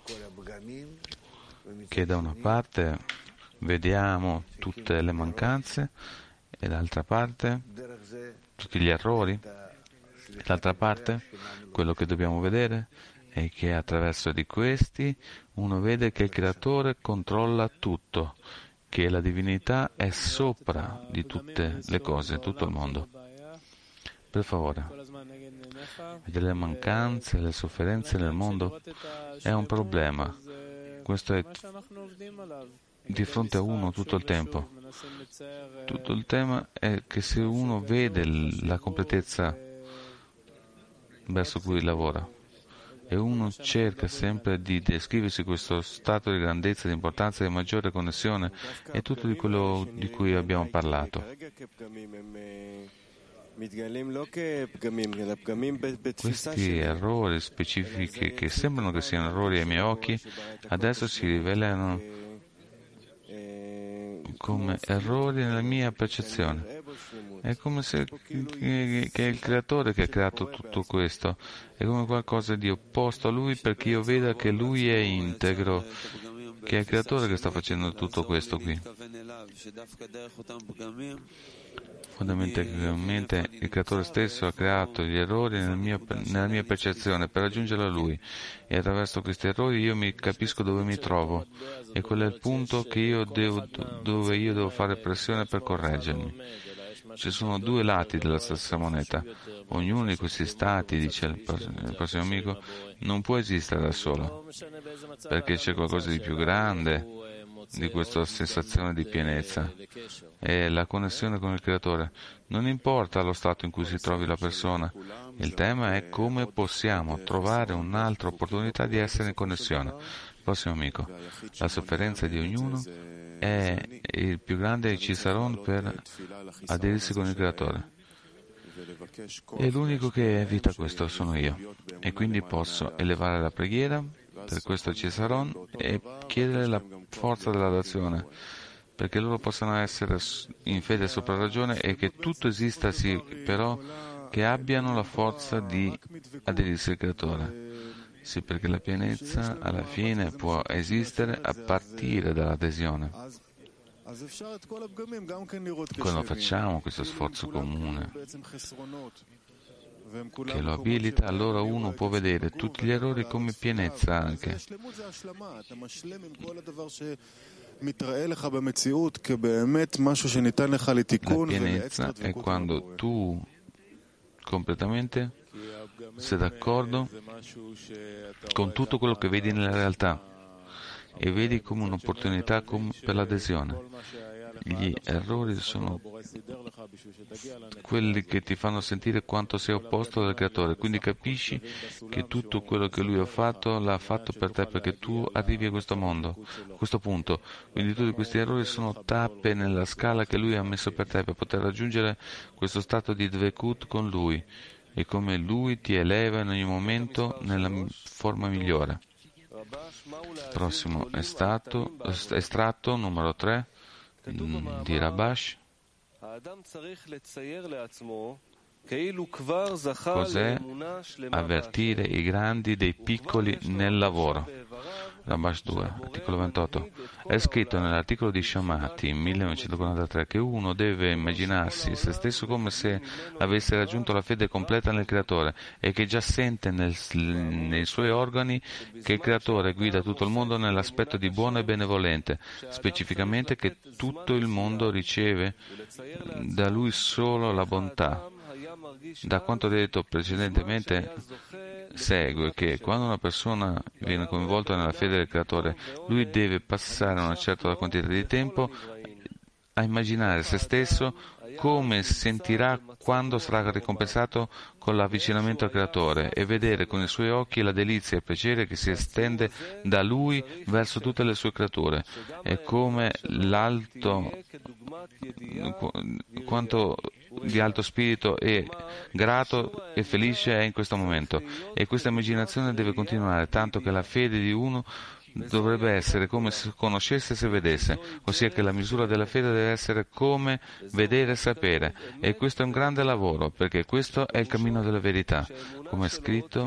che da una parte vediamo tutte le mancanze e dall'altra parte tutti gli errori, e d'altra parte quello che dobbiamo vedere è che attraverso di questi uno vede che il creatore controlla tutto, che la divinità è sopra di tutte le cose, tutto il mondo. Per favore, vedere le mancanze e le sofferenze nel mondo è un problema. Questo è di fronte a uno tutto il tempo. Tutto il tema è che se uno vede la completezza verso cui lavora, e uno cerca sempre di descriversi questo stato di grandezza, di importanza, di maggiore connessione, è tutto di quello di cui abbiamo parlato. Questi errori specifici, che sembrano che siano errori ai miei occhi, adesso si rivelano come errori nella mia percezione. È come se che è il creatore che ha creato tutto questo, è come qualcosa di opposto a lui, perché io veda che lui è integro, che è il creatore che sta facendo tutto questo qui. Fondamentalmente il creatore stesso ha creato gli errori nella mia percezione per raggiungere a lui, e attraverso questi errori io mi capisco dove mi trovo, e quello è il punto che dove io devo fare pressione per correggermi. Ci sono due lati della stessa moneta. Ognuno di questi stati, dice il prossimo amico, non può esistere da solo, perché c'è qualcosa di più grande di questa sensazione di pienezza, è la connessione con il creatore. Non importa lo stato in cui si trovi la persona, il tema è come possiamo trovare un'altra opportunità di essere in connessione. Prossimo amico, la sofferenza di ognuno è il più grande Cisaron per aderirsi con il creatore. e l'unico che evita questo sono io. E quindi posso elevare la preghiera per questo Cisaron e chiedere la forza dell'adozione, perché loro possano essere in fede sopra ragione e che tutto esista, sì, però che abbiano la forza di aderirsi al Creatore. Sì, perché la pienezza alla fine può esistere a partire dall'adesione. Quando facciamo questo sforzo comune che lo abilita, allora uno può vedere tutti gli errori come pienezza anche. La pienezza è quando tu completamente sei d'accordo con tutto quello che vedi nella realtà e vedi come un'opportunità per l'adesione. Gli errori sono quelli che ti fanno sentire quanto sei opposto dal Creatore, quindi capisci che tutto quello che Lui ha fatto l'ha fatto per te, perché tu arrivi a questo mondo, a questo punto. Quindi tutti questi errori sono tappe nella scala che Lui ha messo per te, per poter raggiungere questo stato di dvekut con Lui, e come Lui ti eleva in ogni momento nella forma migliore. Prossimo estratto numero 3 di Rabash. Cos'è avvertire i grandi dei piccoli nel lavoro? Rabash 2, articolo 28. È scritto nell'articolo di Shamati 1943 che uno deve immaginarsi se stesso come se avesse raggiunto la fede completa nel Creatore e che già sente nei suoi organi che il Creatore guida tutto il mondo nell'aspetto di buono e benevolente, specificamente che tutto il mondo riceve da Lui solo la bontà. Da quanto detto precedentemente segue che quando una persona viene coinvolta nella fede del Creatore, lui deve passare una certa quantità di tempo a immaginare se stesso come sentirà quando sarà ricompensato con l'avvicinamento al Creatore e vedere con i suoi occhi la delizia e il piacere che si estende da Lui verso tutte le sue creature e come quanto di alto spirito e grato e felice è in questo momento. E questa immaginazione deve continuare, tanto che la fede di uno dovrebbe essere come se conoscesse se vedesse, ossia che la misura della fede deve essere come vedere e sapere. E questo è un grande lavoro, perché questo è il cammino della verità, come è scritto,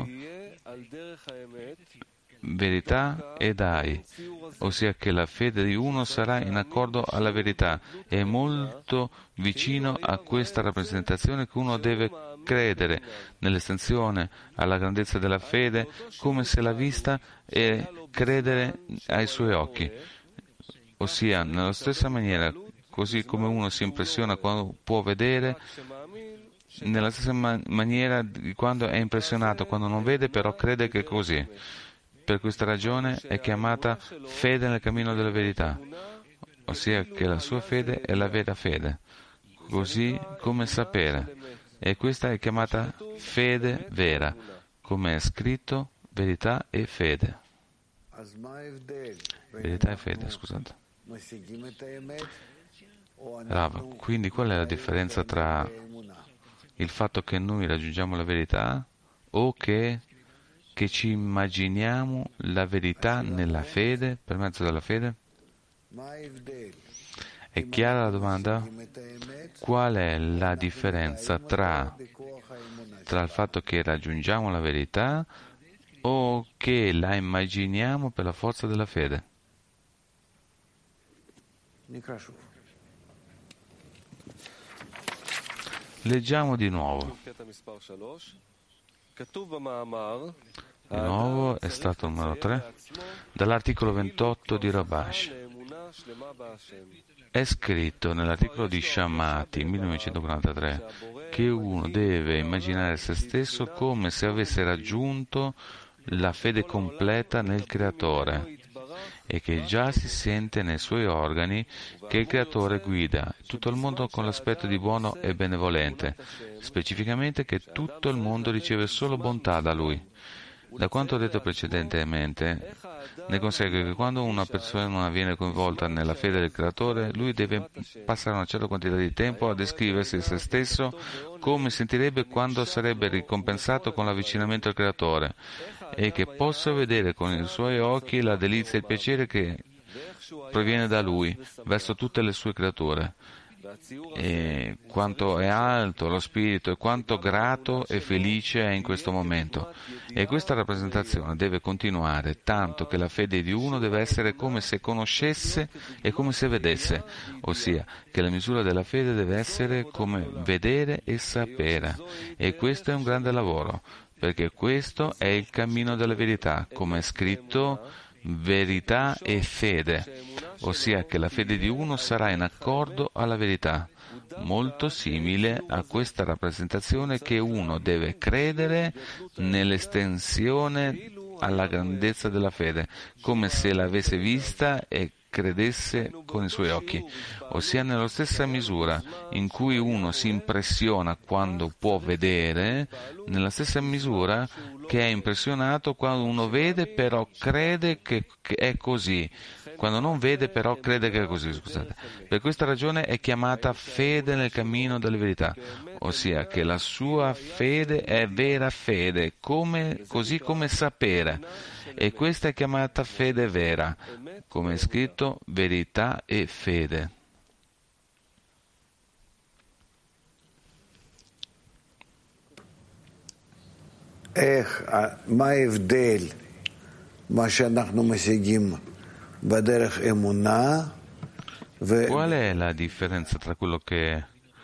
verità e dai, ossia che la fede di uno sarà in accordo alla verità. È molto vicino a questa rappresentazione che uno deve credere nell'estensione alla grandezza della fede come se l'ha vista e credere ai suoi occhi, ossia nella stessa maniera, così come uno si impressiona quando può vedere, nella stessa maniera di quando è impressionato quando non vede, però crede che è così. Per questa ragione è chiamata fede nel cammino della verità, ossia che la sua fede è la vera fede, così come sapere. E questa è chiamata fede vera, come è scritto verità e fede. Verità e fede, scusate. Rav, quindi qual è la differenza tra il fatto che noi raggiungiamo la verità o che ci immaginiamo la verità nella fede, per mezzo della fede? È chiara la domanda? Qual è la differenza tra il fatto che raggiungiamo la verità o che la immaginiamo per la forza della fede? Leggiamo di nuovo. Di nuovo è stato numero 3 dall'articolo 28 di Rabash. È scritto nell'articolo di Shamati 1943 che uno deve immaginare se stesso come se avesse raggiunto la fede completa nel Creatore e che già si sente nei suoi organi che il Creatore guida tutto il mondo con l'aspetto di buono e benevolente, specificamente che tutto il mondo riceve solo bontà da Lui. Da quanto detto precedentemente, Ne consegue che quando una persona viene coinvolta nella fede del Creatore, lui deve passare una certa quantità di tempo a descriversi se stesso come sentirebbe quando sarebbe ricompensato con l'avvicinamento al Creatore e che possa vedere con i suoi occhi la delizia e il piacere che proviene da lui verso tutte le sue creature. E quanto è alto lo spirito e quanto grato e felice è in questo momento. E questa rappresentazione deve continuare, tanto che la fede di uno deve essere come se conoscesse e come se vedesse, ossia che la misura della fede deve essere come vedere e sapere. E questo è un grande lavoro, perché questo è il cammino della verità, come è scritto, verità e fede, ossia che la fede di uno sarà in accordo alla verità, molto simile a questa rappresentazione che uno deve credere nell'estensione alla grandezza della fede, come se l'avesse vista e credesse con i suoi occhi, ossia nella stessa misura in cui uno si impressiona quando può vedere, nella stessa misura che è impressionato quando uno vede però crede che è così, quando non vede però crede che è così, scusate. Per questa ragione è chiamata fede nel cammino della verità, ossia che la sua fede è vera fede, così come sapere. E questa è chiamata fede vera, come è scritto, verità e fede. מה ההבדל, מה שאנחנו משיגים בדרך אמונה Qual è la differenza tra quello che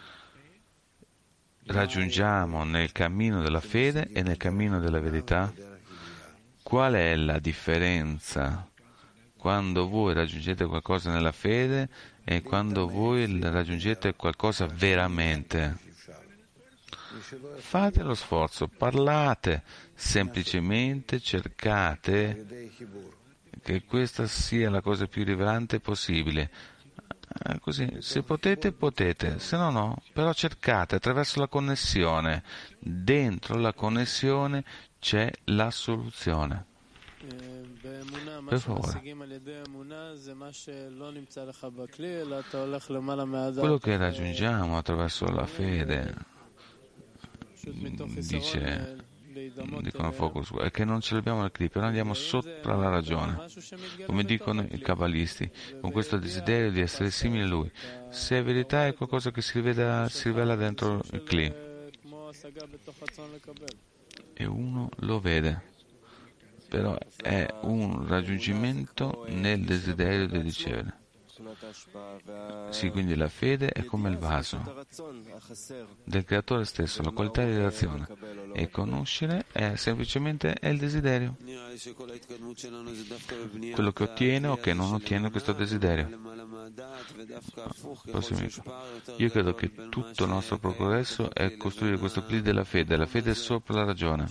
raggiungiamo nel cammino della fede e nel cammino della verità? Qual è la differenza quando voi raggiungete qualcosa nella fede e quando voi raggiungete qualcosa veramente? Fate lo sforzo, parlate, semplicemente cercate che questa sia la cosa più rivelante possibile. Così, se potete, potete, se no, no. Però cercate attraverso la connessione. Dentro la connessione c'è la soluzione. Per favore. Quello che raggiungiamo attraverso la fede, dicono Focus, è che non ce l'abbiamo nel clip, però andiamo sopra la ragione, come dicono i kabbalisti, con questo desiderio di essere simili a lui. Se è verità è qualcosa che si rivela dentro il clip e uno lo vede, però è un raggiungimento nel desiderio di ricevere. Sì, quindi la fede è come il vaso del creatore stesso, la qualità di relazione, e conoscere è semplicemente il desiderio, quello che ottiene o che non ottiene questo desiderio. Io credo che tutto il nostro progresso è costruire questo clip della fede. La fede è sopra la ragione.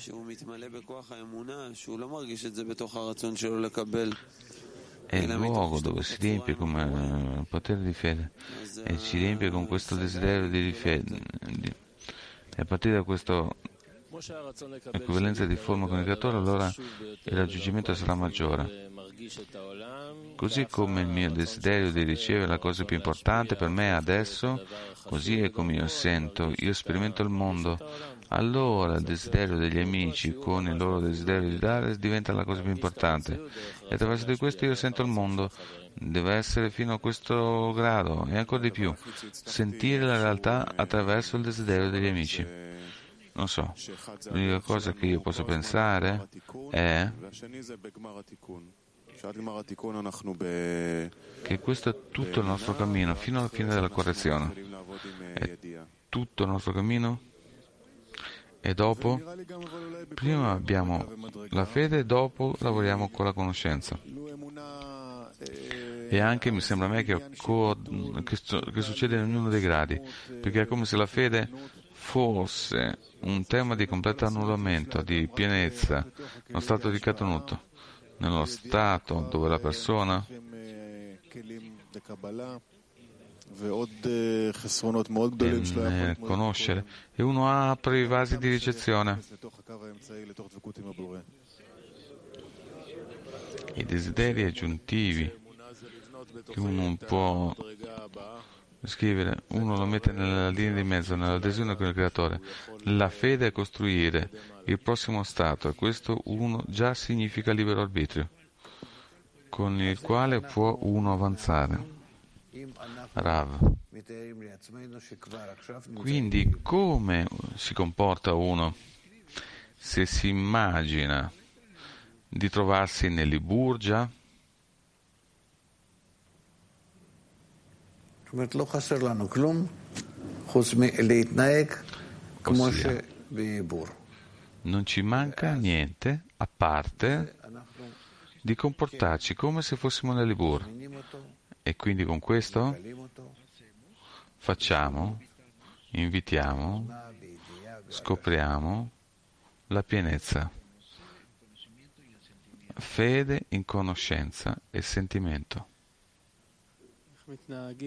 È il luogo dove si riempie come il potere di fede e ci riempie con questo desiderio di fede. E a partire da questa equivalenza di forma con il creatore, allora il raggiungimento sarà maggiore. Così come il mio desiderio di ricevere la cosa più importante per me adesso, così è come io sento, io sperimento il mondo. Allora il desiderio degli amici con il loro desiderio di dare diventa la cosa più importante. E attraverso di questo io sento il mondo. Deve essere fino a questo grado e ancora di più. Sentire la realtà attraverso il desiderio degli amici. Non so, l'unica cosa che io posso pensare è che questo è tutto il nostro cammino fino alla fine della correzione. È tutto il nostro cammino. E dopo, prima abbiamo la fede e dopo lavoriamo con la conoscenza. E anche mi sembra a me che succede in ognuno dei gradi, perché è come se la fede fosse un tema di completo annullamento, di pienezza, uno stato di catenuto, nello stato dove la persona nel conoscere e uno apre i vasi di ricezione. i desideri aggiuntivi che uno non può scrivere, uno lo mette nella linea di mezzo, nell'adesione con il creatore. La fede è costruire il prossimo stato, e questo uno già significa libero arbitrio, con il quale può uno avanzare. Rav. Quindi come si comporta uno se si immagina di trovarsi nell'Iburgia? Ossia, non ci manca niente a parte di comportarci come se fossimo nell'Ibur. E quindi con questo facciamo, invitiamo, scopriamo la pienezza, fede in conoscenza e sentimento. A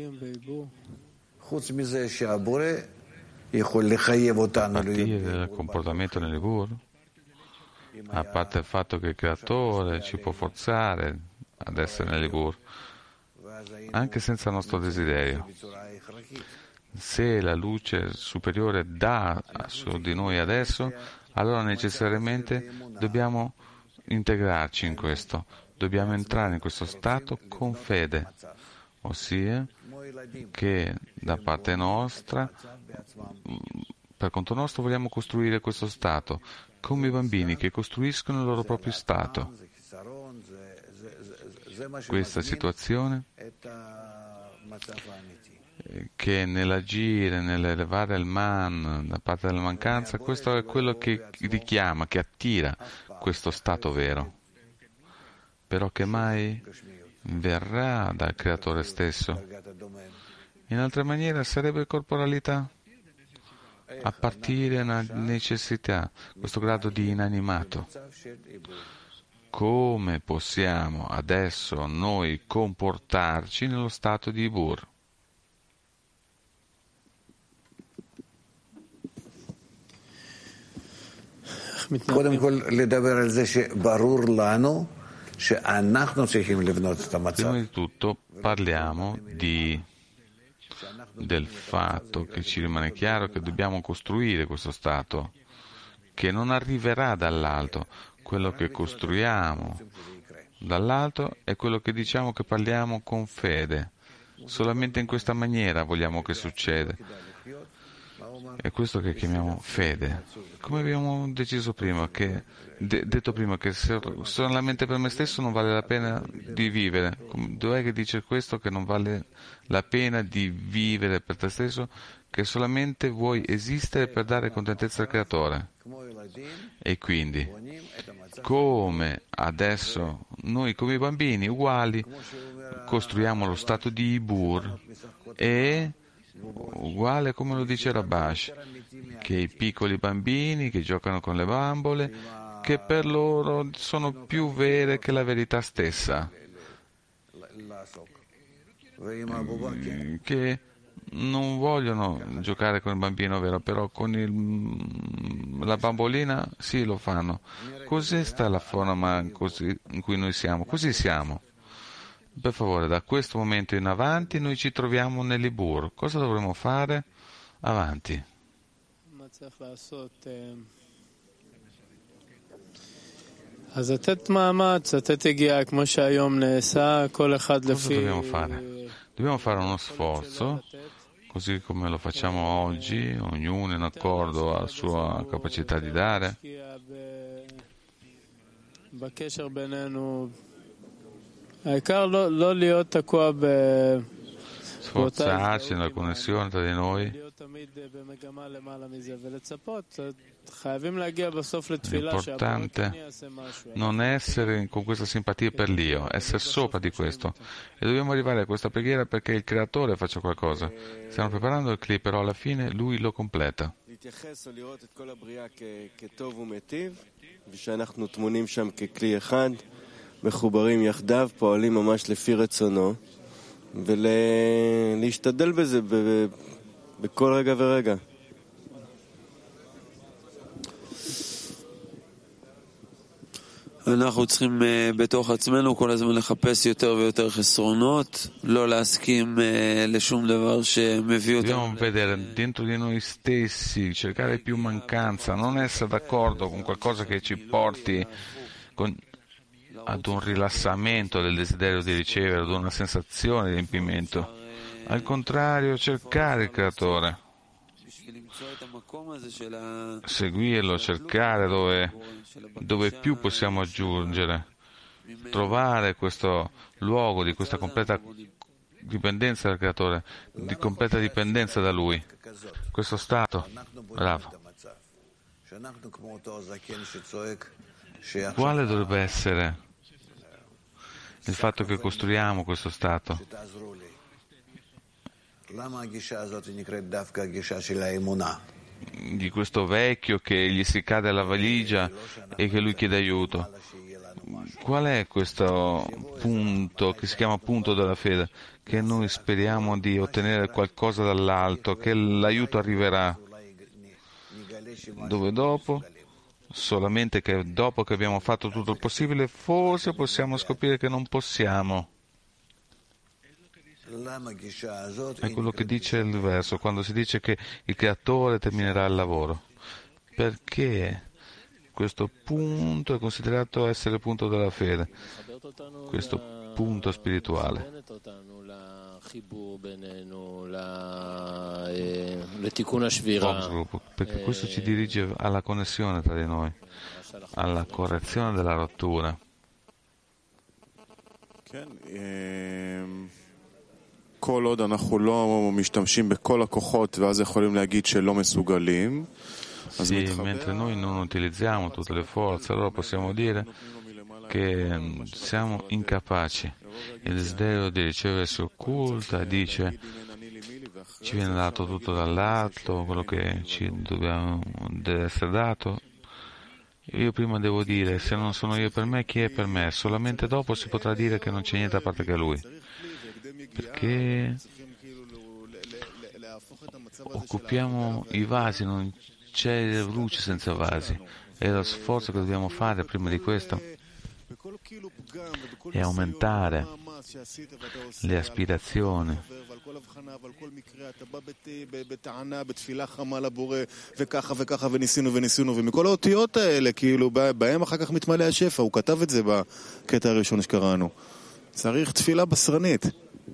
partire dal comportamento nell'Ibur, a parte il fatto che il creatore ci può forzare ad essere nell'Ibur, anche senza il nostro desiderio. Se la luce superiore dà su di noi adesso, allora necessariamente dobbiamo integrarci in questo, dobbiamo entrare in questo stato con fede, ossia che da parte nostra, per conto nostro, vogliamo costruire questo stato, come i bambini che costruiscono il loro proprio stato. Questa situazione che nell'agire, nell'elevare il man da parte della mancanza, questo è quello che richiama, che attira questo stato vero, però che mai verrà dal creatore stesso. In altra maniera sarebbe corporalità, a partire da necessità, questo grado di inanimato. Come possiamo adesso noi comportarci nello stato di Ibur? Prima di tutto parliamo del fatto che ci rimane chiaro che dobbiamo costruire questo stato, che non arriverà dall'alto. Quello che costruiamo dall'alto è quello che diciamo che parliamo con fede. Solamente in questa maniera vogliamo che succeda. È questo che chiamiamo fede. Come abbiamo deciso prima, detto prima, che solamente per me stesso non vale la pena di vivere. Dov'è che dice questo, che non vale la pena di vivere per te stesso, che solamente vuoi esistere per dare contentezza al creatore? E quindi, come adesso noi come i bambini uguali costruiamo lo stato di Ibur, e uguale come lo dice Rabash, che i piccoli bambini che giocano con le bambole, che per loro sono più vere che la verità stessa, che non vogliono giocare con il bambino vero, però con la bambolina sì lo fanno. Così sta la forma in cui noi siamo, così siamo. Per favore, da questo momento in avanti noi ci troviamo nell'Ibur. Cosa dovremo fare? Avanti. Cosa dobbiamo fare? Dobbiamo fare uno sforzo, così come lo facciamo oggi, ognuno in accordo alla sua capacità di dare. Sforzarci nella connessione tra di noi. L'importante non è essere con questa simpatia per l'io, essere sopra di questo. E dobbiamo arrivare a questa preghiera perché il creatore faccia qualcosa. Stiamo preparando il clip, però alla fine lui lo completa. מחוברים יחדיו, פועלים ממש לפי רצונו, ולהשתדל בזה בכל רגע ורגע. אנחנו צריכים בתוך עצמנו כל הזמן לחפש יותר ויותר חסרונות, לא להסכים לשום דבר שמביא אותנו. Dobbiamo vedere dentro di noi stessi, cercare più mancanza, non essere d'accordo con qualcosa che ci porti ad un rilassamento del desiderio di ricevere, ad una sensazione di riempimento. Al contrario, cercare il Creatore, seguirlo, cercare dove più possiamo aggiungere, trovare questo luogo di questa completa dipendenza dal Creatore, di completa dipendenza da Lui, questo stato. Bravo. Quale dovrebbe essere il fatto che costruiamo questo stato? Di questo vecchio che gli si cade la valigia e che lui chiede aiuto. Qual è questo punto che si chiama punto della fede? Che noi speriamo di ottenere qualcosa dall'alto, che l'aiuto arriverà. Dove dopo? Solamente che dopo che abbiamo fatto tutto il possibile, forse possiamo scoprire che non possiamo. È quello che dice il verso, quando si dice che il Creatore terminerà il lavoro. Perché questo punto è considerato essere il punto della fede, questo punto spirituale. Perché questo ci dirige alla connessione tra di noi, alla correzione della rottura. כל עוד אנחנו לא משתמשים בכל הכוחות ואז יכולים להגיד שלא מסוגלים. Sì, mentre noi non utilizziamo tutte le forze, allora possiamo dire che siamo incapaci. Il desiderio di ricevere si occulta, dice ci viene dato tutto dall'alto, quello che ci deve essere dato. Io prima devo dire, se non sono io per me, chi è per me? Solamente dopo si potrà dire che non c'è niente a parte che Lui. Perché occupiamo i vasi, non c'è luce senza vasi. E lo sforzo che dobbiamo fare prima di questo è aumentare le aspirazioni. ומכל האותיות האלה, כאילו, בהם אחר כך מתמלא השפע. הוא כתב את זה בקטע הראשון שקראנו. צריך תפילה בשרנית.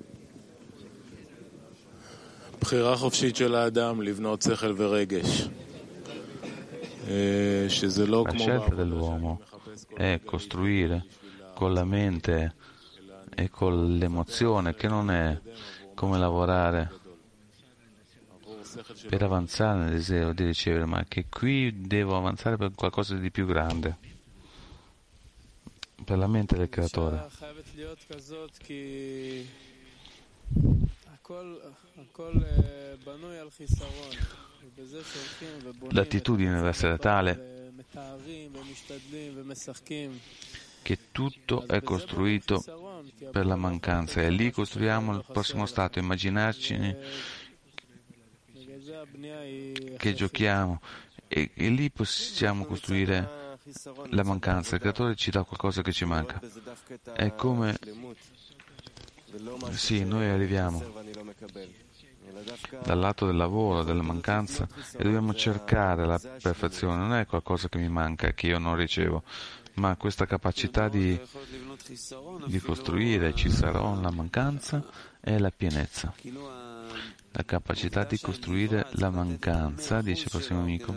בחירה חופשית של האדם לבנות שכל ורגש. שזה לא La כמו... scelta dell'uomo è costruire con la mente e con l'emozione, che non è come lavorare per avanzare nel desiderio di ricevere, ma che qui devo avanzare per qualcosa di più grande, per la mente del Creatore. L'attitudine deve essere tale che tutto è costruito per la mancanza e lì costruiamo il prossimo stato, immaginarci che giochiamo e lì possiamo costruire la mancanza. Il Creatore ci dà qualcosa che ci manca. È come sì, noi arriviamo dal lato del lavoro, della mancanza e dobbiamo cercare la perfezione. Non è qualcosa che mi manca, che io non ricevo, ma questa capacità di costruire ci sarà la mancanza e la pienezza. La capacità di costruire la mancanza, dice il prossimo amico,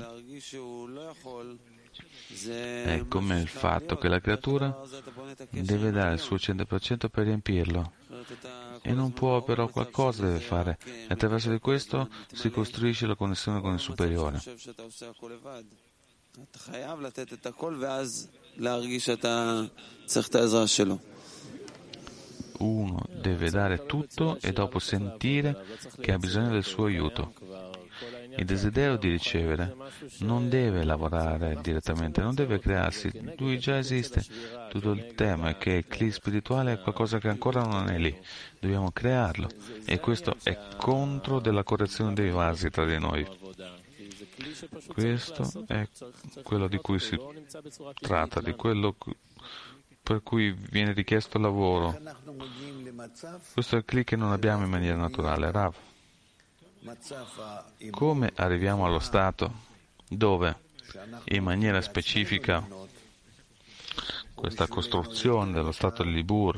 è come il fatto che la creatura deve dare il suo 100% per riempirlo e non può, però qualcosa deve fare e attraverso di questo si costruisce la connessione con il superiore. Uno deve dare tutto e dopo sentire che ha bisogno del suo aiuto. Il desiderio di ricevere non deve lavorare direttamente, non deve crearsi, lui già esiste. Tutto il tema è che il clima spirituale è qualcosa che ancora non è lì, dobbiamo crearlo e questo è contro della correzione dei vasi tra di noi. Questo è quello di cui si tratta, di quello per cui viene richiesto lavoro. Questo è il click che non abbiamo in maniera naturale. Rav, come arriviamo allo stato dove in maniera specifica questa costruzione dello stato di Libur,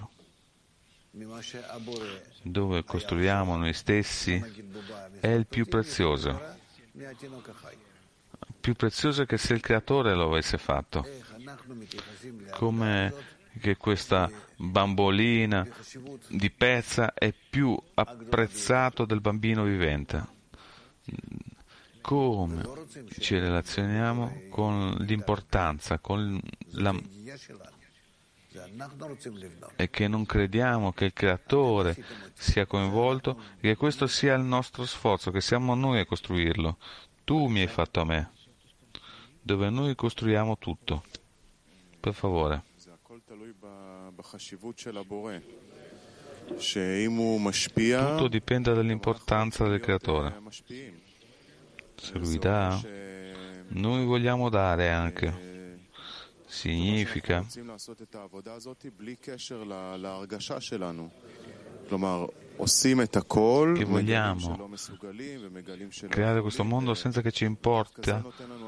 dove costruiamo noi stessi, è il più prezioso che se il creatore lo avesse fatto, come che questa bambolina di pezza è più apprezzato del bambino vivente. Come ci relazioniamo con l'importanza, e che non crediamo che il creatore sia coinvolto e che questo sia il nostro sforzo, che siamo noi a costruirlo. Tu mi hai fatto a me, dove noi costruiamo tutto. Per favore. Tutto dipende dall'importanza del creatore. Se lui dà, noi vogliamo dare anche. Significa che vogliamo creare questo mondo senza che ci importa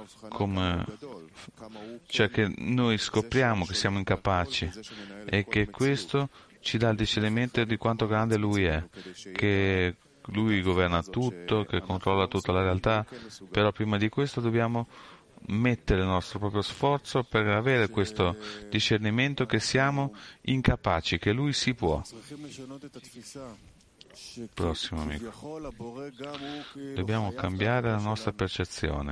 cioè che noi scopriamo che siamo incapaci e che questo ci dà il discernimento di quanto grande lui è, che lui governa tutto, che controlla tutta la realtà, però prima di questo dobbiamo mettere il nostro proprio sforzo per avere questo discernimento che siamo incapaci, che lui si può. Prossimo amico. Dobbiamo cambiare la nostra percezione,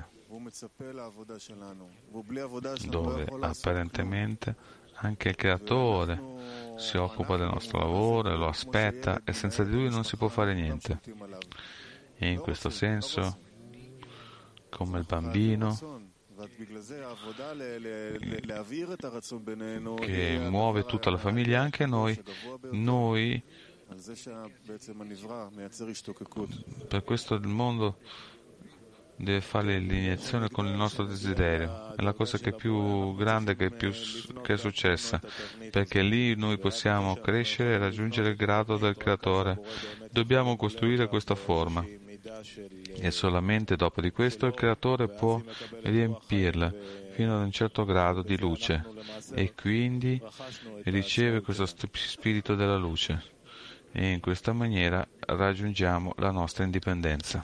dove apparentemente anche il creatore si occupa del nostro lavoro e lo aspetta e senza di lui non si può fare niente. E in questo senso, come il bambino che muove tutta la famiglia, anche noi per questo il mondo deve fare l'iniezione con il nostro desiderio. È la cosa che è più grande che è successa, perché lì noi possiamo crescere e raggiungere il grado del creatore. Dobbiamo costruire questa forma e solamente dopo di questo il creatore può riempirla fino ad un certo grado di luce e quindi riceve questo spirito della luce e in questa maniera raggiungiamo la nostra indipendenza.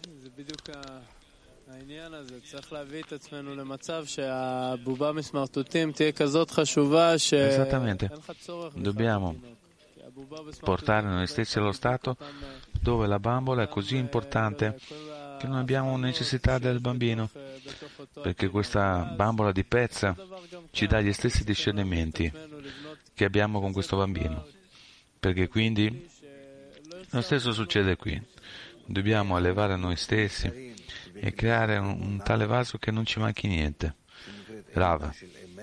Esattamente, dobbiamo portare noi stessi allo stato dove la bambola è così importante che non abbiamo necessità del bambino, perché questa bambola di pezza ci dà gli stessi discernimenti che abbiamo con questo bambino, perché quindi lo stesso succede qui. Dobbiamo allevare noi stessi e creare un tale vaso che non ci manchi niente. Rava,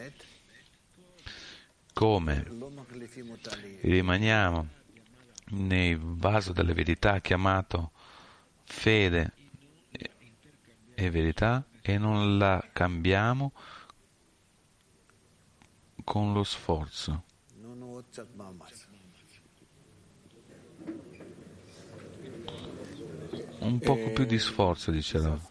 come rimaniamo nel vaso della verità chiamato fede e verità e non la cambiamo con lo sforzo. Un poco più di sforzo, dice Rav.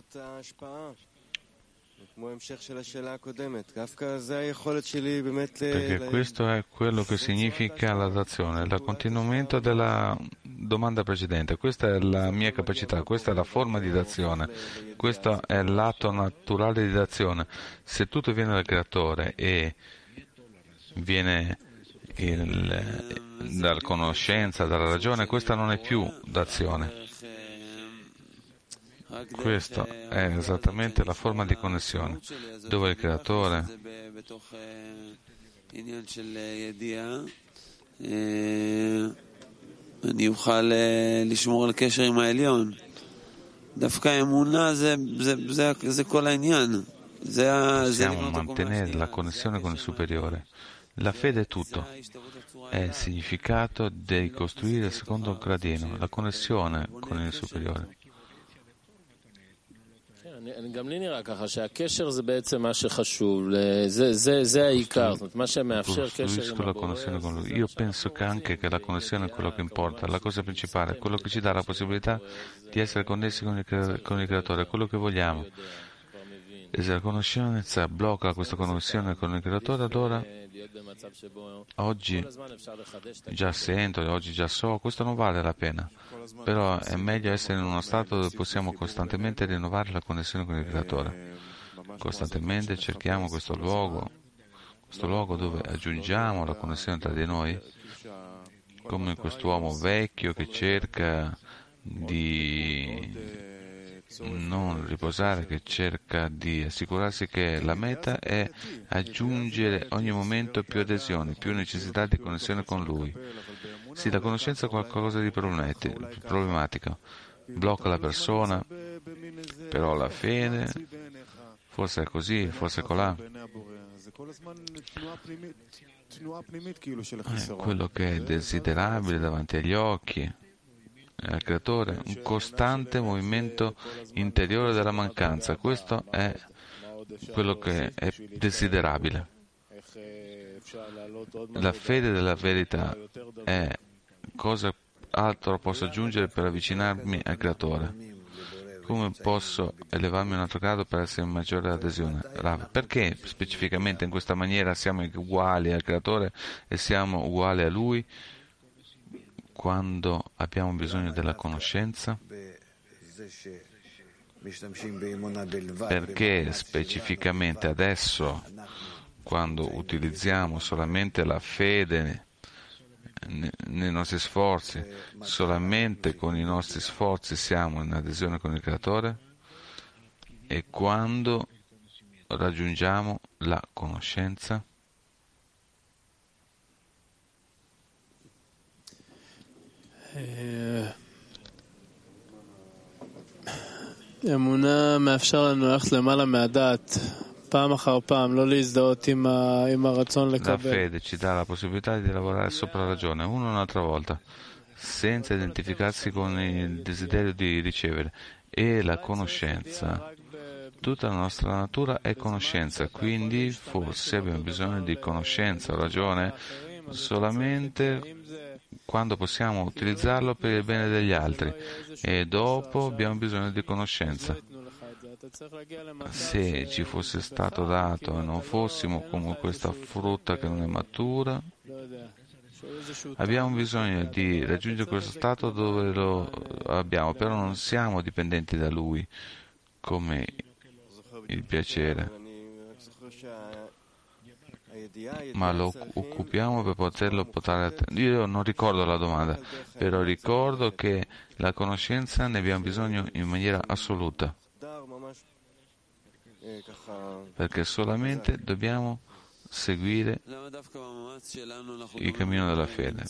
Perché questo è quello che significa la dazione, il continuamento della domanda precedente. Questa è la mia capacità, questa è la forma di dazione, questo è l'atto naturale di dazione. Se tutto viene dal creatore e viene dalla conoscenza, dalla ragione, questa non è più dazione. Questa è esattamente la forma di connessione, dove il creatore possiamo mantenere la connessione con il superiore. La fede è tutto, è il significato di costruire il secondo gradino, la connessione con il superiore. גם לי נראה ככה שהקשר זה בעצם מה שחשוב, זה העיקר, זאת אומרת, מה שמאפשר קשר עם הבורא. Io penso che anche che la connessione è quello che importa, la cosa principale è quello che ci dà la possibilità di essere connessi con il Creatore, quello che vogliamo. E se la conoscenza blocca questa connessione con il Creatore, allora oggi già sento, oggi già so, questo non vale la pena. Però è meglio essere in uno stato dove possiamo costantemente rinnovare la connessione con il Creatore. Costantemente cerchiamo questo luogo dove aggiungiamo la connessione tra di noi, come quest'uomo vecchio che cerca di non riposare, che cerca di assicurarsi che la meta è aggiungere ogni momento più adesioni, più necessità di connessione con Lui. Sì, la conoscenza è qualcosa di problematico, blocca la persona, però la fede, forse è così, forse è colà. Quello che è desiderabile davanti agli occhi al Creatore, un costante movimento interiore della mancanza. Questo è quello che è desiderabile. La fede della verità è cosa altro posso aggiungere per avvicinarmi al Creatore. Come posso elevarmi a un altro grado per essere in maggiore adesione? Perché specificamente in questa maniera siamo uguali al Creatore e siamo uguali a Lui? Quando abbiamo bisogno della conoscenza, perché specificamente adesso, quando utilizziamo solamente la fede nei nostri sforzi, solamente con i nostri sforzi siamo in adesione con il Creatore, e quando raggiungiamo la conoscenza, אמונה מאפשר לנו ללכת למעלה מהדעת, פעם אחר פעם, לא להזדהות עם הרצון la לקבל. fede ci dà la possibilità di lavorare sopra la ragione, una e un'altra volta, senza identificarsi con il desiderio di ricevere. E la conoscenza, tutta la nostra natura è conoscenza, quindi forse abbiamo bisogno di conoscenza o ragione solamente quando possiamo utilizzarlo per il bene degli altri, e dopo abbiamo bisogno di conoscenza. Se ci fosse stato dato e non fossimo come questa frutta che non è matura, abbiamo bisogno di raggiungere questo stato dove lo abbiamo, però non siamo dipendenti da Lui come il piacere, ma lo occupiamo per poterlo portare a terra. Io non ricordo la domanda, però ricordo che la conoscenza ne abbiamo bisogno in maniera assoluta, perché solamente dobbiamo seguire il cammino della fede,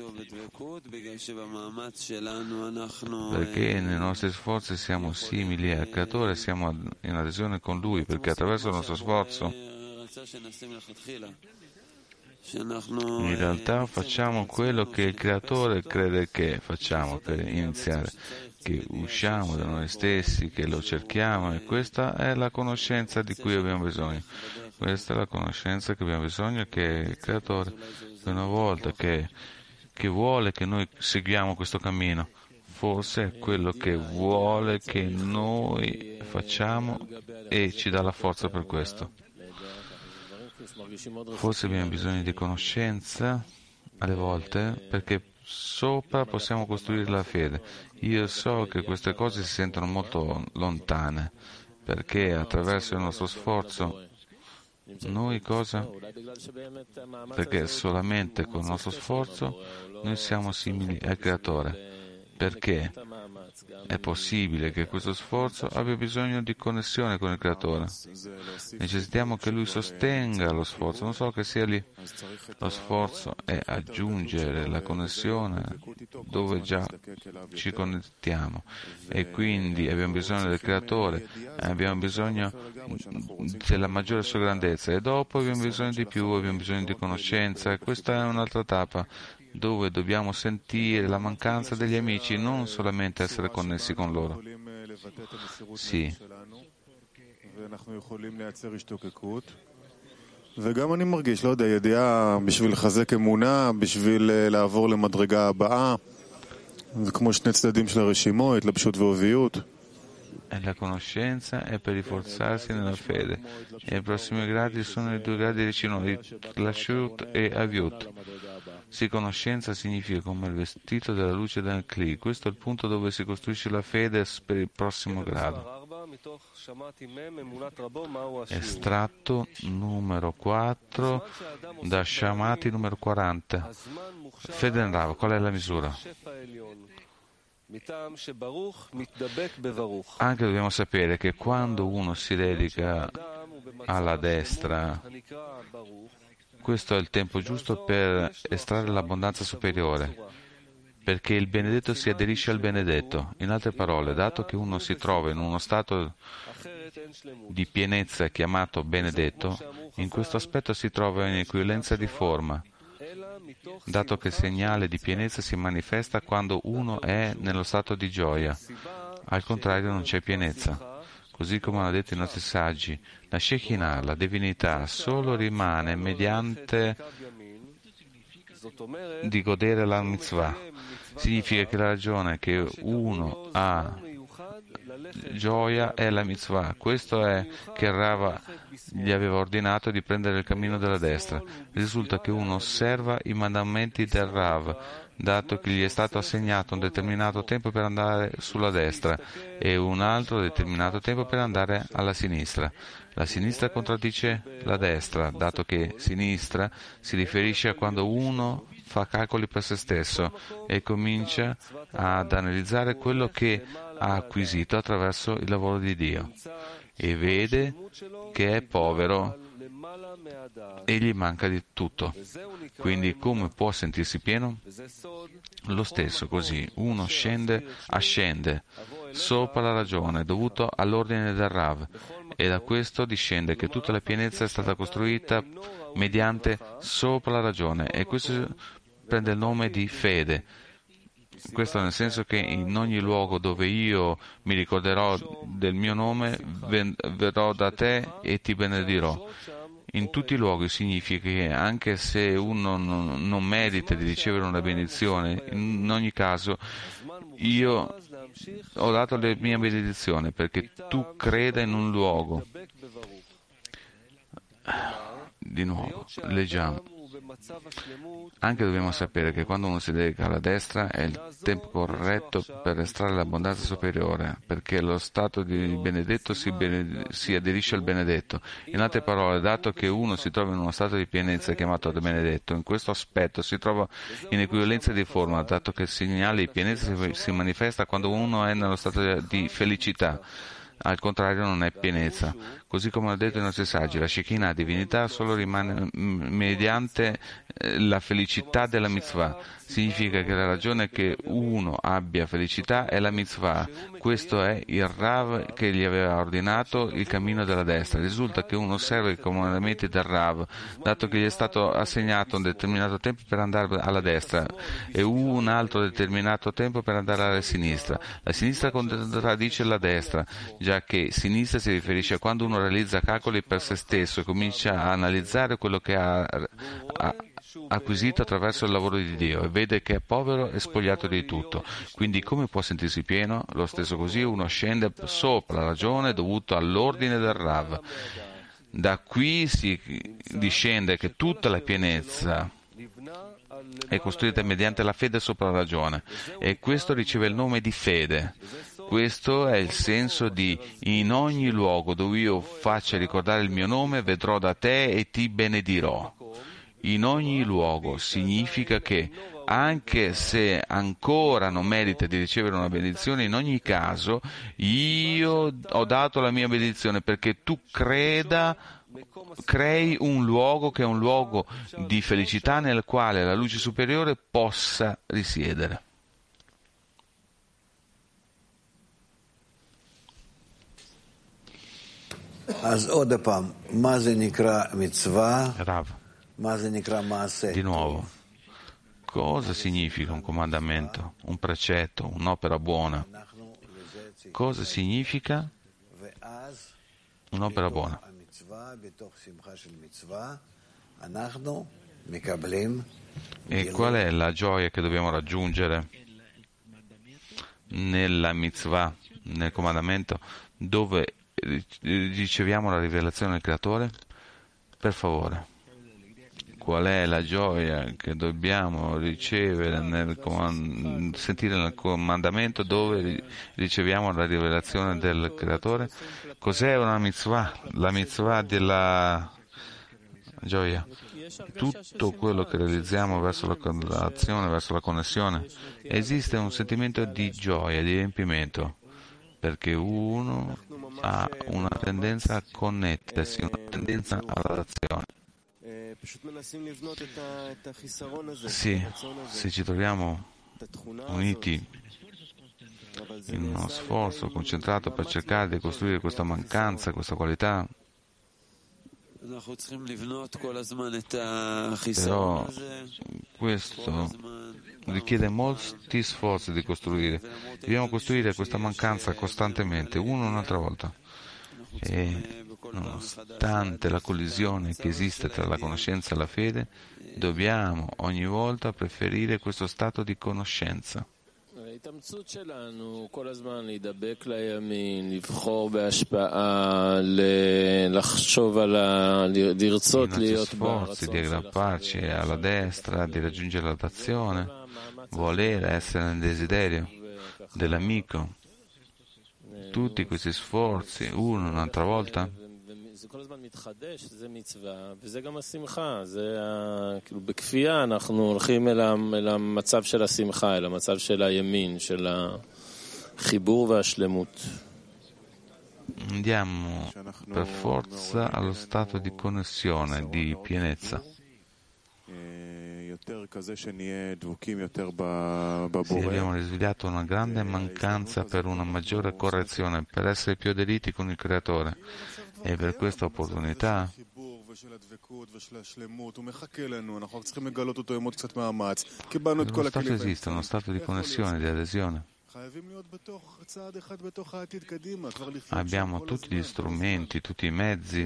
perché nei nostri sforzi siamo simili al Creatore, siamo in adesione con Lui, perché attraverso il nostro sforzo in realtà facciamo quello che il Creatore crede che facciamo per iniziare, che usciamo da noi stessi, che lo cerchiamo, e questa è la conoscenza di cui abbiamo bisogno. Questa è la conoscenza che abbiamo bisogno, che il Creatore, una volta che vuole che noi seguiamo questo cammino, forse è quello che vuole che noi facciamo e ci dà la forza per questo. Forse abbiamo bisogno di conoscenza alle volte perché sopra possiamo costruire la fede. Io so che queste cose si sentono molto lontane perché attraverso il nostro sforzo noi cosa? Perché solamente con il nostro sforzo noi siamo simili al Creatore. Perché è possibile che questo sforzo abbia bisogno di connessione con il Creatore. Necessitiamo che Lui sostenga lo sforzo, non solo che sia lì. Lo sforzo è aggiungere la connessione dove già ci connettiamo, e quindi abbiamo bisogno del Creatore, abbiamo bisogno della maggiore sua grandezza, e dopo abbiamo bisogno di più, abbiamo bisogno di conoscenza, e questa è un'altra tappa dove dobbiamo sentire la mancanza degli amici, non solamente essere connessi con loro. Sì, ואנחנו יכולים לייצר השתוקקות. וגם אני מרגיש, לא יודע, ידיעה בשביל לחזק אמונה, בשביל לעבור למדרגה הבאה. זה כמו שני צדדים של הרשימו, התלבשות ועוביות. La conoscenza è per rinforzarsi nella fede e i prossimi gradi sono i due gradi recinosi, Lashut e Aviut. Sì, conoscenza significa come il vestito della luce del Kli. Questo è il punto dove si costruisce la fede per il prossimo grado. Estratto numero 4 da Shamati numero 40. Fede in Rav, qual è la misura? Anche dobbiamo sapere che quando uno si dedica alla destra, questo è il tempo giusto per estrarre l'abbondanza superiore, perché il benedetto si aderisce al benedetto. In altre parole, dato che uno si trova in uno stato di pienezza chiamato benedetto, in questo aspetto si trova in equivalenza di forma, dato che il segnale di pienezza si manifesta quando uno è nello stato di gioia. Al contrario non c'è pienezza. Così come hanno detto i nostri saggi, la Shekinah, la divinità, solo rimane mediante di godere la mitzvah. Significa che la ragione che uno ha gioia è la mitzvah. Questo è che Rava gli aveva ordinato di prendere il cammino della destra. Risulta che uno osserva i mandamenti del Rav, dato che gli è stato assegnato un determinato tempo per andare sulla destra e un altro determinato tempo per andare alla sinistra. La sinistra contraddice la destra, dato che sinistra si riferisce a quando uno fa calcoli per se stesso e comincia ad analizzare quello che ha acquisito attraverso il lavoro di Dio e vede che è povero e gli manca di tutto. Quindi come può sentirsi pieno? Lo stesso così, uno ascende sopra la ragione dovuto all'ordine del Rav e da questo discende che tutta la pienezza è stata costruita mediante sopra la ragione e questo prende il nome di fede. Questo nel senso che in ogni luogo dove io mi ricorderò del mio nome verrò da te e ti benedirò. In tutti i luoghi significa che anche se uno non merita di ricevere una benedizione, in ogni caso io ho dato la mia benedizione perché tu creda in un luogo. Di nuovo, leggiamo. Anche dobbiamo sapere che quando uno si dedica alla destra è il tempo corretto per estrarre l'abbondanza superiore, perché lo stato di benedetto si aderisce al benedetto. In altre parole, dato che uno si trova in uno stato di pienezza chiamato benedetto, in questo aspetto si trova in equivalenza di forma, dato che il segnale di pienezza si manifesta quando uno è nello stato di felicità. Al contrario non è pienezza. Così come hanno detto i nostri saggi, la Shekinah, divinità, solo rimane mediante la felicità della mitzvah. Significa che la ragione che uno abbia felicità è la mitzvah. Questo è il Rav che gli aveva ordinato il cammino della destra. Risulta che uno osserva i comandamenti del Rav, dato che gli è stato assegnato un determinato tempo per andare alla destra e un altro determinato tempo per andare alla sinistra. La sinistra contraddice la destra, già che sinistra si riferisce a quando uno realizza calcoli per se stesso e comincia a analizzare quello che ha acquisito attraverso il lavoro di Dio e vede che è povero e spogliato di tutto. Quindi come può sentirsi pieno? Lo stesso così uno scende sopra la ragione dovuto all'ordine del Rav. Da qui si discende che tutta la pienezza è costruita mediante la fede sopra la ragione e questo riceve il nome di fede. Questo è il senso di in ogni luogo dove io faccia ricordare il mio nome vedrò da te e ti benedirò. In ogni luogo significa che anche se ancora non merita di ricevere una benedizione, in ogni caso io ho dato la mia benedizione perché tu crei un luogo che è un luogo di felicità nel quale la luce superiore possa risiedere. Rav. Di nuovo, cosa significa un comandamento, un precetto, un'opera buona? Cosa significa? un'opera buona. E qual è la gioia che dobbiamo raggiungere nella mitzvah, nel comandamento, dove riceviamo la rivelazione del Creatore? Per favore, qual è la gioia che dobbiamo ricevere sentire nel comandamento dove riceviamo la rivelazione del Creatore? Cos'è una mitzvah? La mitzvah della gioia. Tutto quello che realizziamo verso l'azione, verso la connessione, esiste un sentimento di gioia, di riempimento, perché uno ha una tendenza a connettersi, una tendenza all'azione. Sì, se ci troviamo uniti in uno sforzo concentrato per cercare di costruire questa mancanza, questa qualità, però questo richiede molti sforzi di costruire. Dobbiamo costruire questa mancanza costantemente, una e un'altra volta. E nonostante la collisione che esiste tra la conoscenza e la fede, dobbiamo ogni volta preferire questo stato di conoscenza. ההתאמצות שלנו כל הזמן להידבק לימין, לבחור בהשפעה, לחשוב על לרצות להיות sforzi di aggrapparci alla destra, di raggiungere la tazione, volere essere nel desiderio dell'amico. Tutti questi sforzi, uno un'altra volta, זה כל הזמן מתחדש, זה מצווה, וזה גם השמחה, זה כאילו בכפייה אנחנו הולכים אל המצב של השמחה, אל המצב של הימין, של החיבור והשלמות. Andiamo per forza allo stato di connessione, di pienezza. Sì, abbiamo risvegliato una grande mancanza per una maggiore correzione, per essere più aderiti con il Creatore. E per questa opportunità lo stato esiste, uno stato di connessione, di adesione. Abbiamo tutti gli strumenti, tutti i mezzi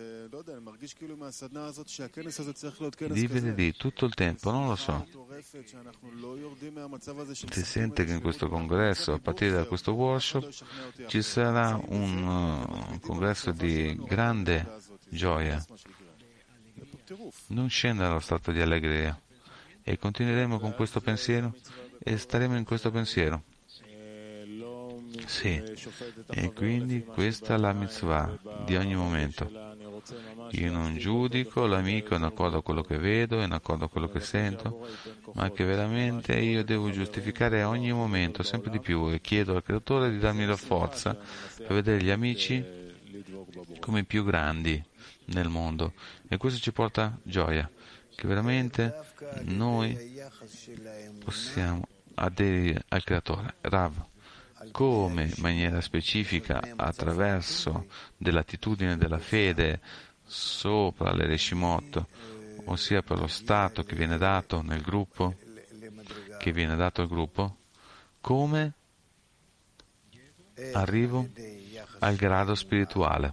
di venerdì tutto il tempo, non lo so. Si sente che in questo congresso, a partire da questo workshop, ci sarà un congresso di grande gioia. Non scende dallo stato di allegria e continueremo con questo pensiero e staremo in questo pensiero. Sì, e quindi questa è la mitzvah di ogni momento. Io non giudico l'amico in accordo a quello che vedo, in accordo a quello che sento, ma che veramente io devo giustificare a ogni momento sempre di più e chiedo al Creatore di darmi la forza per vedere gli amici come i più grandi nel mondo. E questo ci porta gioia, che veramente noi possiamo aderire al Creatore. Rav, come in maniera specifica attraverso dell'attitudine della fede sopra le Reshimot, ossia per lo stato che viene dato nel gruppo, che viene dato al gruppo, come arrivo al grado spirituale,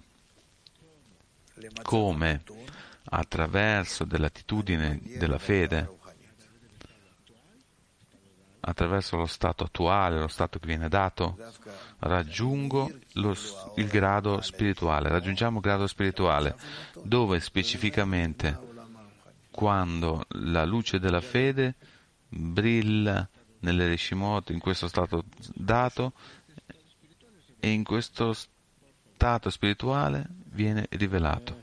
come attraverso dell'attitudine della fede, attraverso lo stato attuale, lo stato che viene dato, raggiungo il grado spirituale, raggiungiamo il grado spirituale, dove specificamente quando la luce della fede brilla nelle Reshimot, in questo stato dato, e in questo stato spirituale viene rivelato.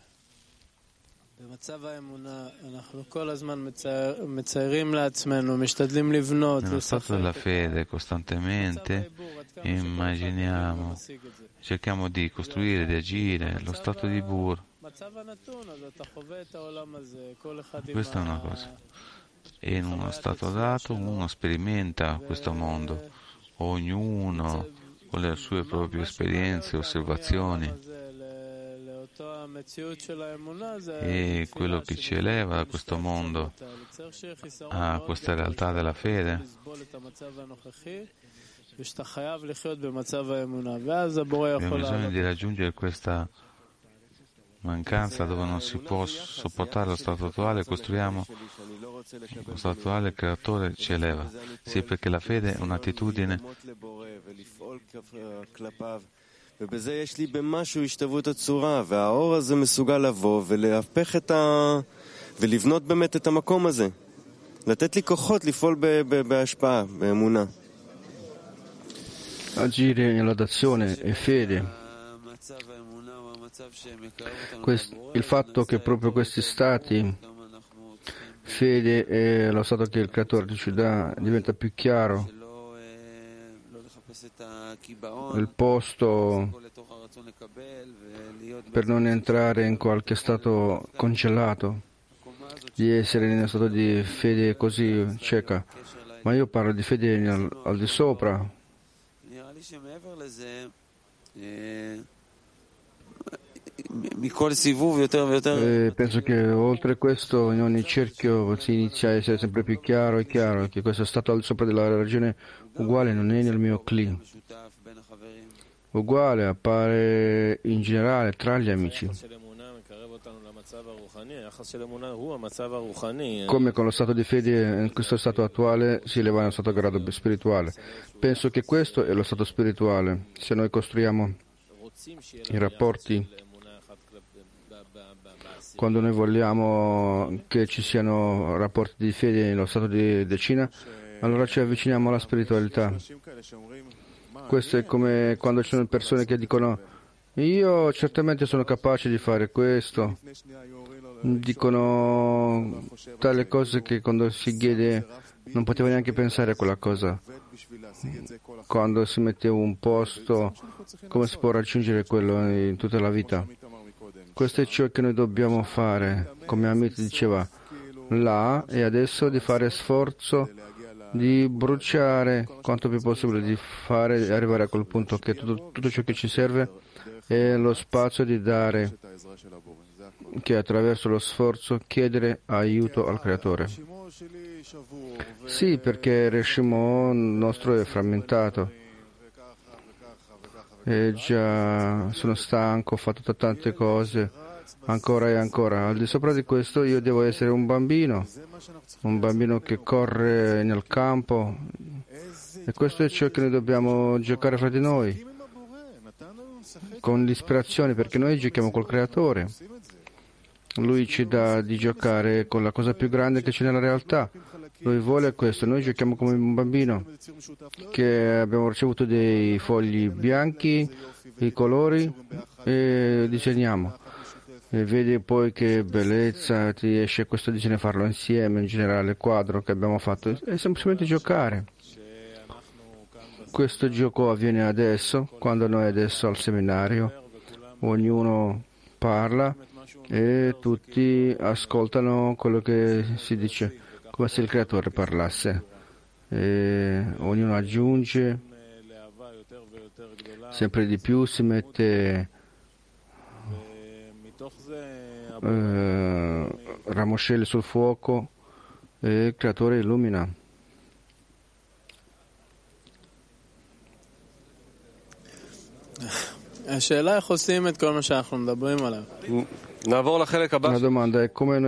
Nello stato della fede costantemente immaginiamo, cerchiamo di costruire, di agire lo stato di Bur. Questa è una cosa. E in uno stato dato uno sperimenta questo mondo, ognuno con le sue proprie esperienze, osservazioni. E quello che ci eleva da questo mondo a questa realtà della fede, abbiamo bisogno di raggiungere questa mancanza, dove non si può sopportare lo stato attuale, costruiamo lo stato attuale, il creatore ci eleva. Sì, perché la fede è un'attitudine ובזה יש לי במשהו השתוות הצורה, והאור הזה מסוגל לבוא ולהפך ולבנות באמת את המקום הזה. לתת לי כוחות לפעול בהשפעה, באמונה. Agire nell'azione e fede. Il fatto che proprio questi stati, fede e lo stato che il creatore ci dà, diventa più chiaro. Il posto per non entrare in qualche stato congelato, di essere in uno stato di fede così cieca. Ma io parlo di fede al di sopra. Penso che oltre questo in ogni cerchio si inizia a essere sempre più chiaro e chiaro che questo stato al di sopra della ragione uguale non è nel mio cli. Uguale appare in generale tra gli amici. Come con lo stato di fede in questo stato attuale si eleva nello stato grado spirituale. Penso che questo è lo stato spirituale. Se noi costruiamo i rapporti, quando noi vogliamo che ci siano rapporti di fede nello stato di decina, allora ci avviciniamo alla spiritualità. Questo è come quando ci sono persone che dicono: io certamente sono capace di fare questo. Dicono tale cose che quando si chiede non poteva neanche pensare a quella cosa. Quando si mette un posto, come si può raggiungere quello in tutta la vita? Questo è ciò che noi dobbiamo fare, come Amit diceva là e adesso, di fare sforzo di bruciare quanto più possibile, di fare e arrivare a quel punto che tutto ciò che ci serve è lo spazio di dare, che attraverso lo sforzo chiedere aiuto al Creatore. Sì, perché il Reshimo nostro è frammentato. E già sono stanco, ho fatto tante cose, ancora e ancora. Al di sopra di questo io devo essere un bambino che corre nel campo. E questo è ciò che noi dobbiamo giocare fra di noi, con l'ispirazione, perché noi giochiamo col Creatore. Lui ci dà di giocare con la cosa più grande che c'è nella realtà. Lui vuole questo. Noi giochiamo come un bambino che abbiamo ricevuto dei fogli bianchi, i colori e disegniamo. E vedi poi che bellezza ti esce questo disegno, farlo insieme, in generale il quadro che abbiamo fatto è semplicemente giocare. Questo gioco avviene adesso, quando noi adesso al seminario, ognuno parla e tutti ascoltano quello che si dice, come se il Creatore parlasse. E ognuno aggiunge sempre di più, si mette ramoscelli sul fuoco e il Creatore illumina. השאלה איך עושים את כל מה שאנחנו מדברים עליו. La domanda è come